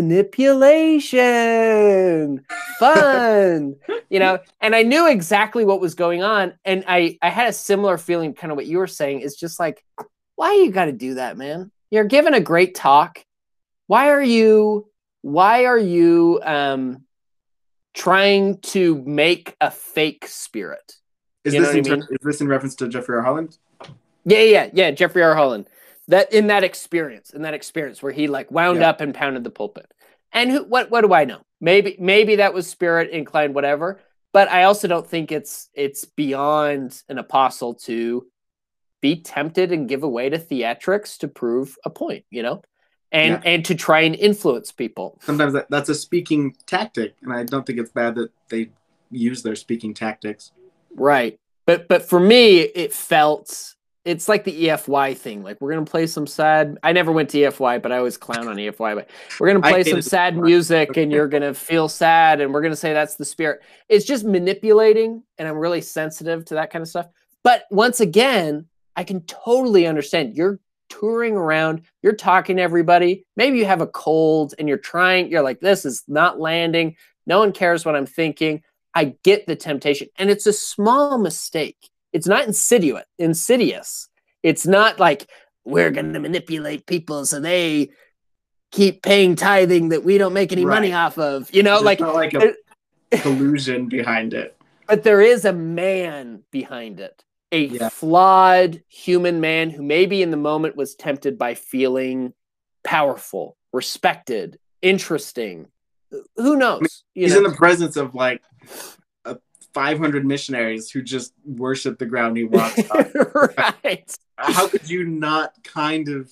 manipulation. Fun. You know, and I knew exactly what was going on. And I, I had a similar feeling, kind of what you were saying, is just like, why you got to do that, man? You're giving a great talk. Why are you, why are you um, trying to make a fake spirit? Is You know this what in I mean? ter- is this in reference to Jeffrey R. Holland? Yeah, yeah, yeah. Jeffrey R. Holland. That in that experience, in that experience where he like wound Yeah. up and pounded the pulpit. And who, what, what do I know? Maybe, maybe that was spirit inclined, whatever. But I also don't think it's it's beyond an apostle to be tempted and give away to theatrics to prove a point, you know, and Yeah. and to try and influence people. Sometimes that, that's a speaking tactic, and I don't think it's bad that they use their speaking tactics. Right. But but for me, it felt it's like the E F Y thing. Like, we're gonna play some sad. I never went to E F Y, but I always clown on E F Y. But we're gonna I play some hated sad E F Y. music, and you're gonna feel sad, and we're gonna say that's the spirit. It's just manipulating, and I'm really sensitive to that kind of stuff. But once again, I can totally understand. You're touring around, you're talking to everybody. Maybe you have a cold, and you're trying. You're like, this is not landing. No one cares what I'm thinking. I get the temptation, and it's a small mistake. It's not insidious. Insidious. It's not like we're going to manipulate people so they keep paying tithing that we don't make any Right. money off of. You know, There's like, not like a collusion behind it. But there is a man behind it, a Yeah. flawed human man who maybe in the moment was tempted by feeling powerful, respected, interesting. Who knows? You He's know? in the presence of like a five hundred missionaries who just worship the ground he walks on. Right. How could you not kind of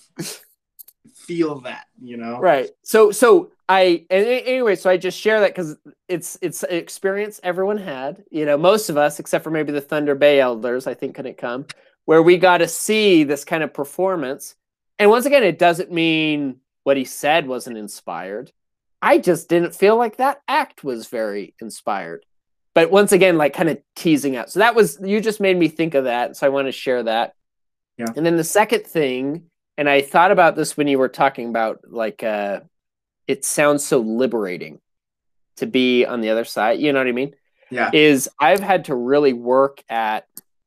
feel that, you know? Right. So, so I, and anyway, so I just share that because it's, it's an experience everyone had, you know, most of us, except for maybe the Thunder Bay elders, I think, couldn't come, where we got to see this kind of performance. And once again, it doesn't mean what he said wasn't inspired. I just didn't feel like that act was very inspired. But once again, like kind of teasing out. So that was, you just made me think of that. So I want to share that. Yeah. And then the second thing, and I thought about this when you were talking about like, uh, it sounds so liberating to be on the other side. You know what I mean? Yeah. Is I've had to really work at,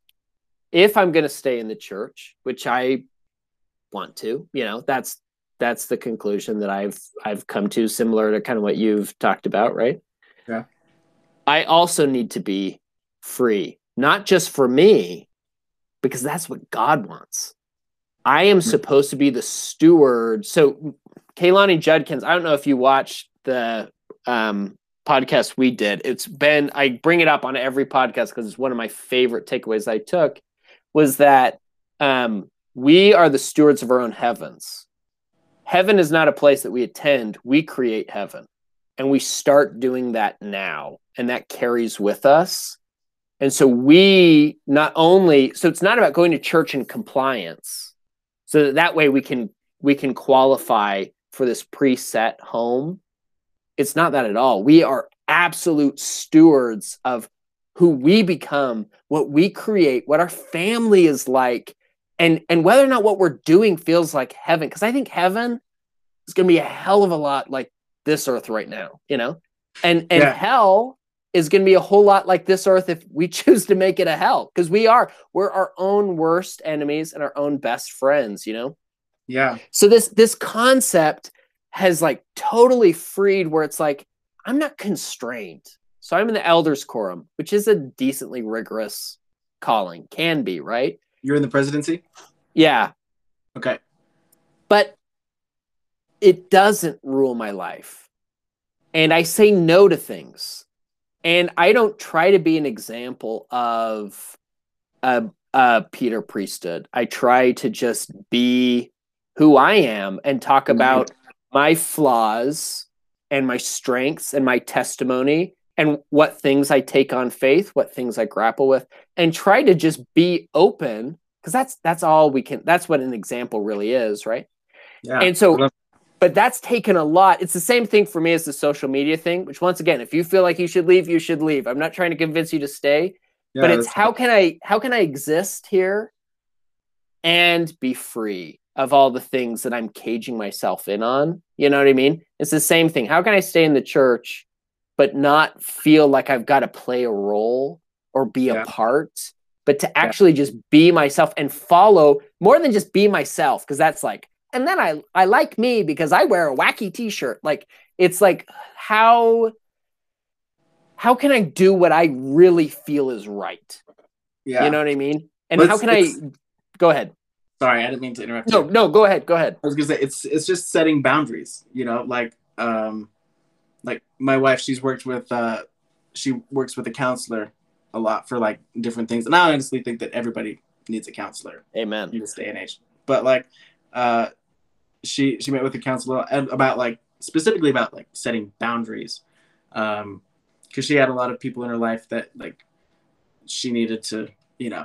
if I'm going to stay in the church, which I want to, you know, that's, that's the conclusion that I've, I've come to, similar to kind of what you've talked about. Right. Yeah. I also need to be free, not just for me, because that's what God wants. I am supposed to be the steward. So Kaylani Judkins, I don't know if you watched the um, podcast we did. It's been, I bring it up on every podcast because it's one of my favorite takeaways I took, was that um, we are the stewards of our own heavens. Heaven is not a place that we attend. We create heaven. And we start doing that now. And that carries with us. And so we not only, so it's not about going to church in compliance. So that, that way we can we can qualify for this preset home. It's not that at all. We are absolute stewards of who we become, what we create, what our family is like, and, and whether or not what we're doing feels like heaven. Because I think heaven is going to be a hell of a lot like this earth right now, you know? And and Yeah. hell is going to be a whole lot like this earth if we choose to make it a hell. Because we are. We're our own worst enemies and our own best friends, you know? Yeah. So this this concept has like totally freed where it's like, I'm not constrained. So I'm in the elders quorum, which is a decently rigorous calling, can be, right? You're in the presidency? Yeah. Okay. But it doesn't rule my life. And I say no to things. And I don't try to be an example of a, a Peter priesthood. I try to just be who I am and talk about my flaws and my strengths and my testimony and what things I take on faith, what things I grapple with, and try to just be open, because that's that's all we can, that's what an example really is, right? Yeah. And so, but that's taken a lot. It's the same thing for me as the social media thing, which once again, if you feel like you should leave, you should leave. I'm not trying to convince you to stay, Yeah, but it's that's- how can I how can I exist here and be free? of all the things that I'm caging myself in on. You know what I mean? It's the same thing. How can I stay in the church but not feel like I've got to play a role or be Yeah. a part, but to actually just be myself and follow more than just be myself? Because that's like, and then I, I like me because I wear a wacky t-shirt. Like, it's like, how, how can I do what I really feel is right? Yeah. You know what I mean? And But how it's- can I, it's- go ahead. Sorry, I didn't mean to interrupt No, you. no, go ahead. Go ahead. I was gonna say it's it's just setting boundaries, you know, like um like my wife, she's worked with uh she works with a counselor a lot for like different things. And I honestly think that everybody needs a counselor Amen. in this day and age. But like uh she she met with a counselor and about like specifically about like setting boundaries. Um because she had a lot of people in her life that like she needed to, you know,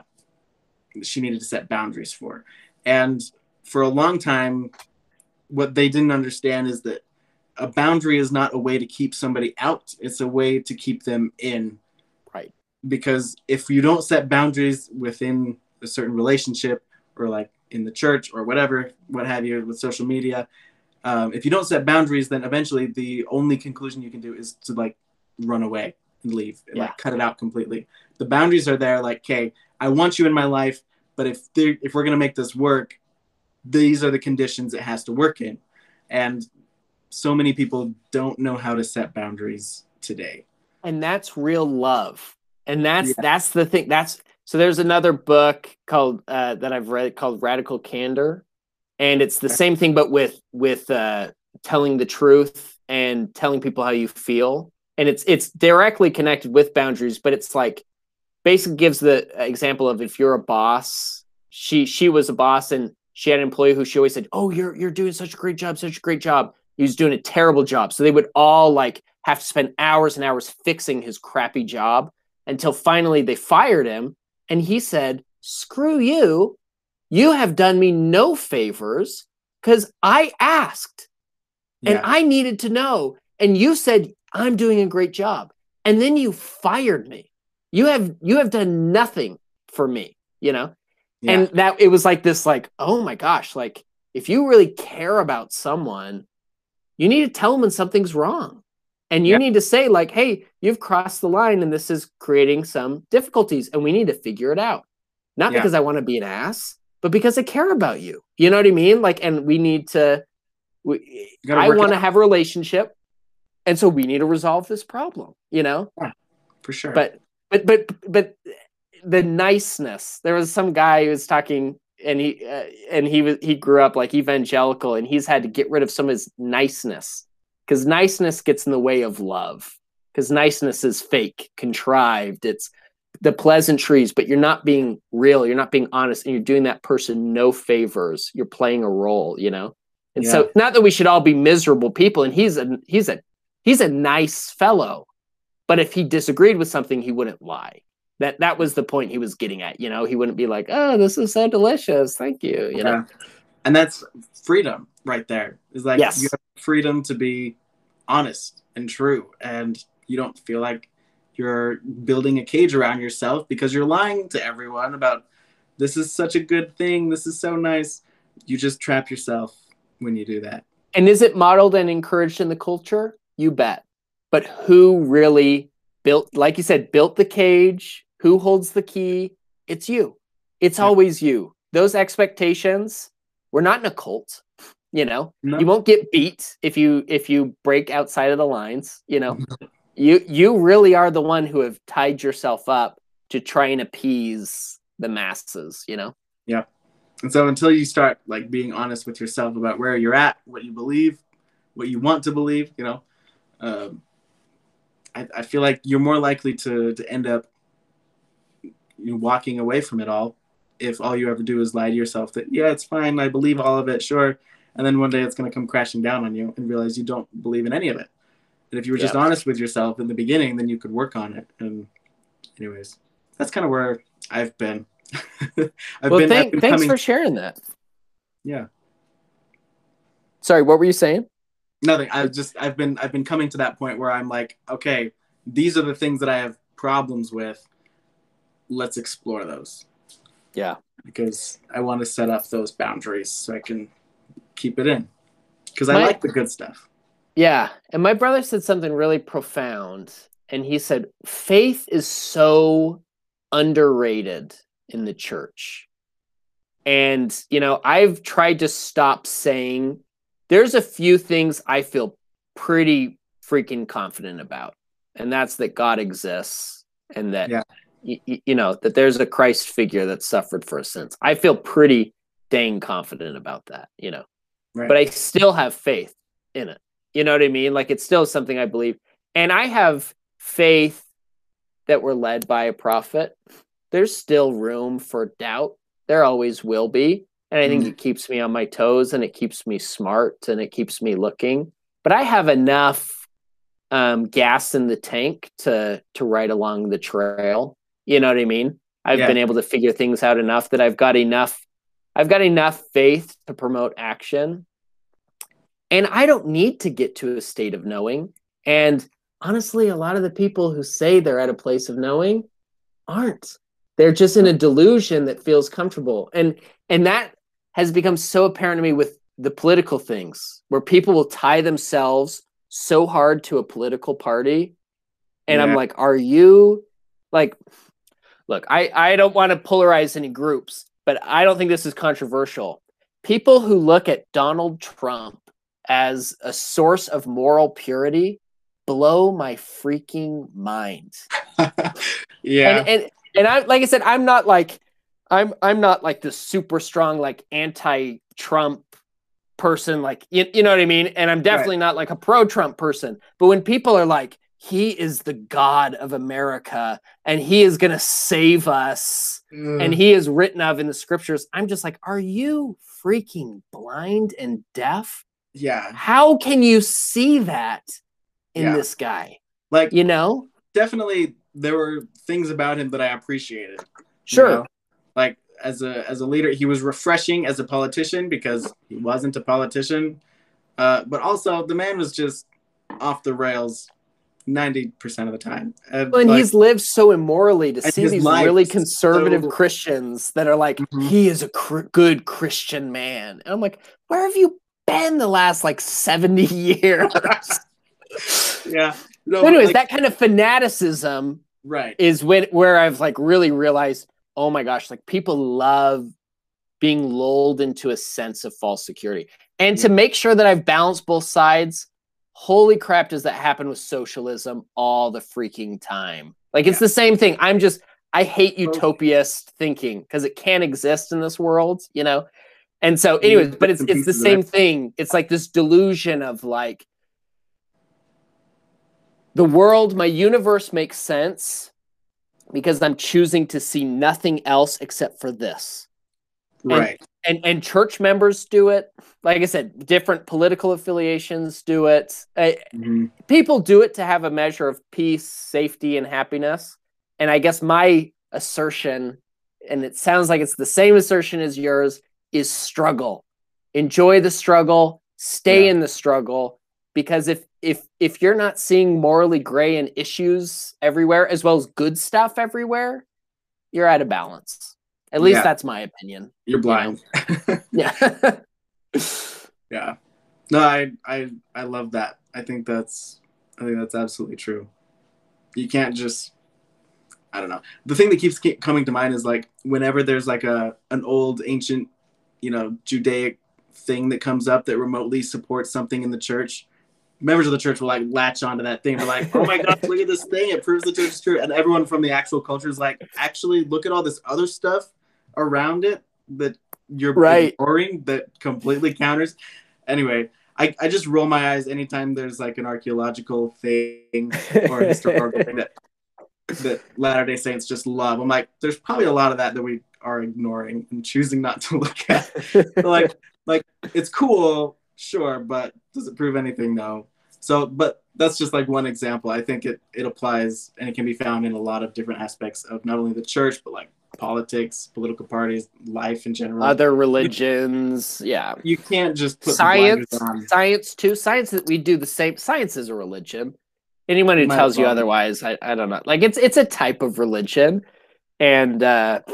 she needed to set boundaries for. And for a long time, what they didn't understand is that a boundary is not a way to keep somebody out. It's a way to keep them in. Right. Because if you don't set boundaries within a certain relationship or like in the church or whatever, what have you, with social media, um, if you don't set boundaries, then eventually the only conclusion you can do is to like run away and leave and Yeah. like cut it out completely. The boundaries are there, like, okay, I want you in my life, but if they if we're gonna make this work, these are the conditions it has to work in. And so many people don't know how to set boundaries today. And that's real love. And that's Yeah. that's the thing. That's so there's another book called uh, that I've read called Radical Candor, and it's the same thing, but with with uh, telling the truth and telling people how you feel. And it's it's directly connected with boundaries, but it's like basically gives the example of if you're a boss. She she was a boss and she had an employee who she always said, "Oh, you're you're doing such a great job, such a great job." He was doing a terrible job, so they would all like have to spend hours and hours fixing his crappy job until finally they fired him. And he said, "Screw you! You have done me no favors because I asked and Yeah. I needed to know, and you said I'm doing a great job, and then you fired me. You have you have done nothing for me, you know." Yeah. And that it was like this, like, oh my gosh, like if you really care about someone, you need to tell them when something's wrong. And you Yeah. need to say, like, hey, you've crossed the line and this is creating some difficulties and we need to figure it out. Not Yeah. because I want to be an ass, but because I care about you. You know what I mean? Like, and we need to, we, You gotta I work it want to out. have a relationship. And so we need to resolve this problem, you know? For sure. But, but, but, but the niceness, there was some guy who was talking and he, uh, and he was, he grew up like evangelical and he's had to get rid of some of his niceness. Because niceness gets in the way of love. Because niceness is fake, contrived. It's the pleasantries, but you're not being real. You're not being honest. And you're doing that person no favors. You're playing a role, you know? And Yeah. so not that we should all be miserable people. And he's a he's a he's a nice fellow. But if he disagreed with something, he wouldn't lie. That that was the point he was getting at, you know? He wouldn't be like, oh, this is so delicious. Thank you. You know? Yeah. And that's freedom right there. It's like Yes. you have freedom to be honest and true, and you don't feel like you're building a cage around yourself because you're lying to everyone about this is such a good thing, this is so nice. You just trap yourself when you do that. And is it modeled and encouraged in the culture? You bet. But who really built, like you said, built the cage? Who holds the key? It's you. It's Yeah. always you. Those expectations, we're not in a cult. You know, No. you won't get beat if you if you break outside of the lines. You know, you you really are the one who have tied yourself up to try and appease the masses. You know. Yeah. And so until you start like being honest with yourself about where you're at, what you believe, what you want to believe, you know, um, I, I feel like you're more likely to to end up you know, walking away from it all if all you ever do is lie to yourself that, yeah, it's fine, I believe all of it, sure. And then one day it's going to come crashing down on you and realize you don't believe in any of it. And if you were just Yeah. honest with yourself in the beginning, then you could work on it. And anyways, that's kind of where I've been. I've Well, been, thank, I've been thanks coming, for sharing that. yeah, Sorry, what were you saying? nothing. I've just, I've been, I've been coming to that point where I'm like, okay, these are the things that I have problems with. Let's explore those. Yeah. because I want to set up those boundaries so I can keep it in because I My, like the good stuff. yeah. And my brother said something really profound. And he said, faith is so underrated in the church. And, you know, I've tried to stop saying there's a few things I feel pretty freaking confident about. And that's that God exists and that, Yeah. y- you know, that there's a Christ figure that suffered for our sins. I feel pretty dang confident about that, you know, Right. but I still have faith in it. You know what I mean? Like, it's still something I believe. And I have faith that we're led by a prophet. There's still room for doubt. There always will be. And I think Mm. it keeps me on my toes and it keeps me smart and it keeps me looking. But I have enough um, gas in the tank to to ride along the trail. You know what I mean? I've Yeah. been able to figure things out enough that I've got enough I've got enough faith to promote action. And I don't need to get to a state of knowing. And honestly, a lot of the people who say they're at a place of knowing aren't. They're just in a delusion that feels comfortable. And and that has become so apparent to me with the political things, where people will tie themselves so hard to a political party. And I'm Yeah. like, are you like, look, I, I don't want to polarize any groups, but I don't think this is controversial. People who look at Donald Trump as a source of moral purity blow my freaking mind. Yeah. And and and I, like I said, I'm not like I'm I'm not like the super strong like anti-Trump person, like you, you know what I mean? And I'm definitely Right. not like a pro-Trump person. But when people are like, he is the God of America and he is gonna save us, and Mm. he is written of in the scriptures, I'm just like, are you freaking blind and deaf? Yeah. How can you see that in Yeah. this guy? Like, You know? definitely there were things about him that I appreciated. you Sure. know? Like as a as a leader, he was refreshing as a politician because he wasn't a politician. Uh, but also the man was just off the rails ninety percent of the time. And, And like, he's lived so immorally to and see his these life really is conservative so- Christians that are like, Mhm. he is a cr- good Christian man. And I'm like, where have you been the last like seventy years? yeah. No, But but, anyways, like, that kind of fanaticism right. is when where I've like really realized, oh my gosh, like people love being lulled into a sense of false security. And to Yeah. make sure that I've balanced both sides, holy crap, does that happen with socialism all the freaking time? Like, it's Yeah. the same thing. I'm just, I hate utopist thinking because it can't exist in this world, you know? And so, anyways, but it's it's the same thing. It's like this delusion of like, the world, my universe makes sense because I'm choosing to see nothing else except for this. Right. And, and and church members do it. Like I said, different political affiliations do it. Uh, Mhm. People do it to have a measure of peace, safety, and happiness. And I guess my assertion, and it sounds like it's the same assertion as yours, is struggle. Enjoy the struggle, stay Yeah. in the struggle, because if if if you're not seeing morally gray and issues everywhere as well as good stuff everywhere, you're out of balance. At least Yeah. that's my opinion. You're blind. Yeah. Yeah. No, I I I love that. I think that's I think that's absolutely true. You can't just I don't know. The thing that keeps keep coming to mind is like whenever there's like a an old ancient, you know, Judaic thing that comes up that remotely supports something in the church, members of the church will like latch onto that thing. They're like, "Oh my gosh, look at this thing! It proves the church is true." And everyone from the actual culture is like, "Actually, look at all this other stuff around it that you're Right. ignoring that completely counters." Anyway, I, I just roll my eyes anytime there's like an archaeological thing or a historical thing that that Latter-day Saints just love. I'm like, there's probably a lot of that that we are ignoring and choosing not to look at. like, like it's cool, sure, but does it prove anything? No. So, but that's just like one example. I think it it applies and it can be found in a lot of different aspects of not only the church, but like politics, political parties, life in general. Other religions, yeah. You can't just put Science, the blinders on. science too. Science that we do the same. Science is a religion. Anyone who Might tells as you well. otherwise, I, I don't know. Like it's it's a type of religion, and uh,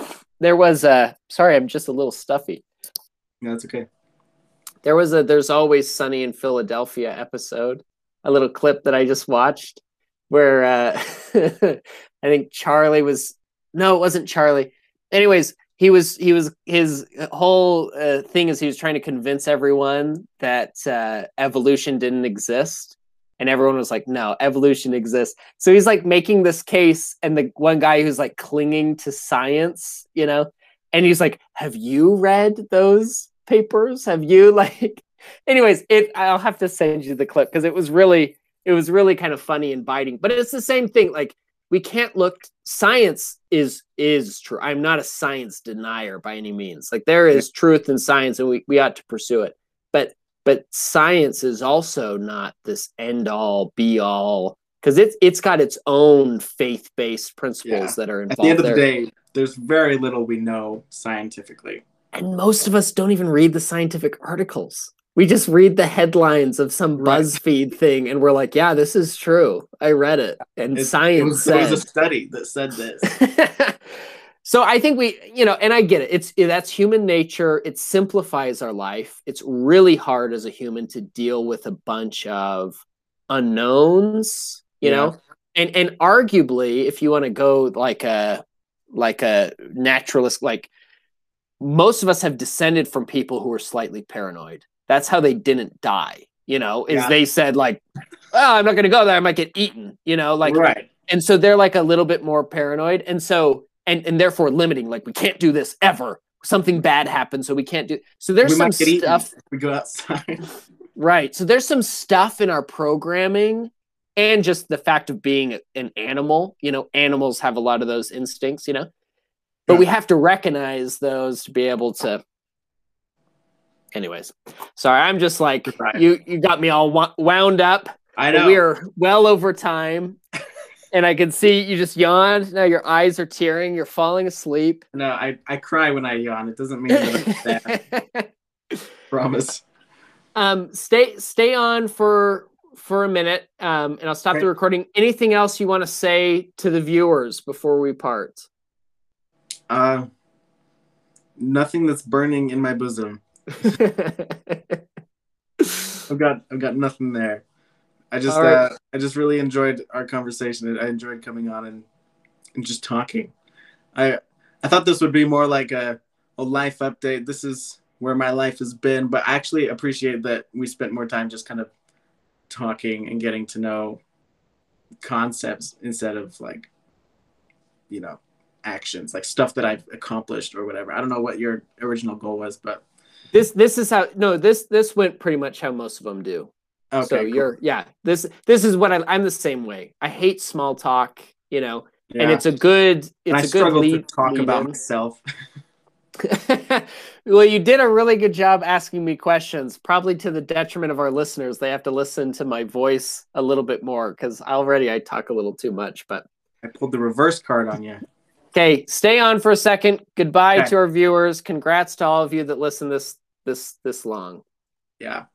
there was a sorry, I'm just a little stuffy. No, that's okay. There was a There's Always Sunny in Philadelphia episode, a little clip that I just watched where uh, I think Charlie was no, it wasn't Charlie. Anyways, he was he was his whole uh, thing is he was trying to convince everyone that uh, evolution didn't exist, and everyone was like, "No, evolution exists." So he's like making this case, and the one guy who's like clinging to science, you know, and he's like, "Have you read those papers? Have you like?" Anyways, it I'll have to send you the clip because it was really it was really kind of funny and biting. But it's the same thing. Like we can't look. Science is is true. I'm not a science denier by any means. Like there is truth in science, and we we ought to pursue it. But but science is also not this end all be all because it's it's got its own faith based principles yeah. that are involved. At the end of there. the day, there's very little we know scientifically, and most of us don't even read the scientific articles. We just read the headlines of some right. BuzzFeed thing, and we're like, "Yeah, this is true. I read it." And it's, science it was, said, "There was a study that said this." So I think we, you know, and I get it. It's that's human nature. It simplifies our life. It's really hard as a human to deal with a bunch of unknowns, you yeah. know, and and arguably, if you want to go like a like a naturalist, like most of us have descended from people who are slightly paranoid. That's how they didn't die, you know, is yeah. they said like, "Oh, I'm not going to go there. I might get eaten," you know, like, right. And so they're like a little bit more paranoid. And so, and, and therefore limiting, like we can't do this ever. Something bad happens. So we can't do, so there's we some might get stuff. Eaten if we go outside. Right. So there's some stuff in our programming and just the fact of being an animal, you know, animals have a lot of those instincts, you know, but yeah. we have to recognize those to be able to, anyways, sorry, I'm just like, right. you you got me all wound up. I know. We are well over time. And I can see you just yawned. Now your eyes are tearing. You're falling asleep. No, I, I cry when I yawn. It doesn't mean that I'm sad. Promise. Um, stay stay on for for a minute, um, and I'll stop okay. the recording. Anything else you want to say to the viewers before we part? Uh, nothing that's burning in my bosom. I've got I've got nothing there. I just right. uh, I just really enjoyed our conversation. I enjoyed coming on and and just talking. I I thought this would be more like a a life update. This is where my life has been, but I actually appreciate that we spent more time just kind of talking and getting to know concepts instead of like, you know, actions, like stuff that I've accomplished or whatever. I don't know what your original goal was, but This this is how no this this went pretty much how most of them do. Okay, so cool. you're yeah this this is what I, I'm the same way. I hate small talk, you know, yeah. and it's a good it's and I a struggle good lead, to talk lead about in. myself. Well, you did a really good job asking me questions, probably to the detriment of our listeners. They have to listen to my voice a little bit more because already I talk a little too much. But I pulled the reverse card on you. Okay, stay on for a second. Goodbye okay. to our viewers. Congrats to all of you that listen this this this long. Yeah.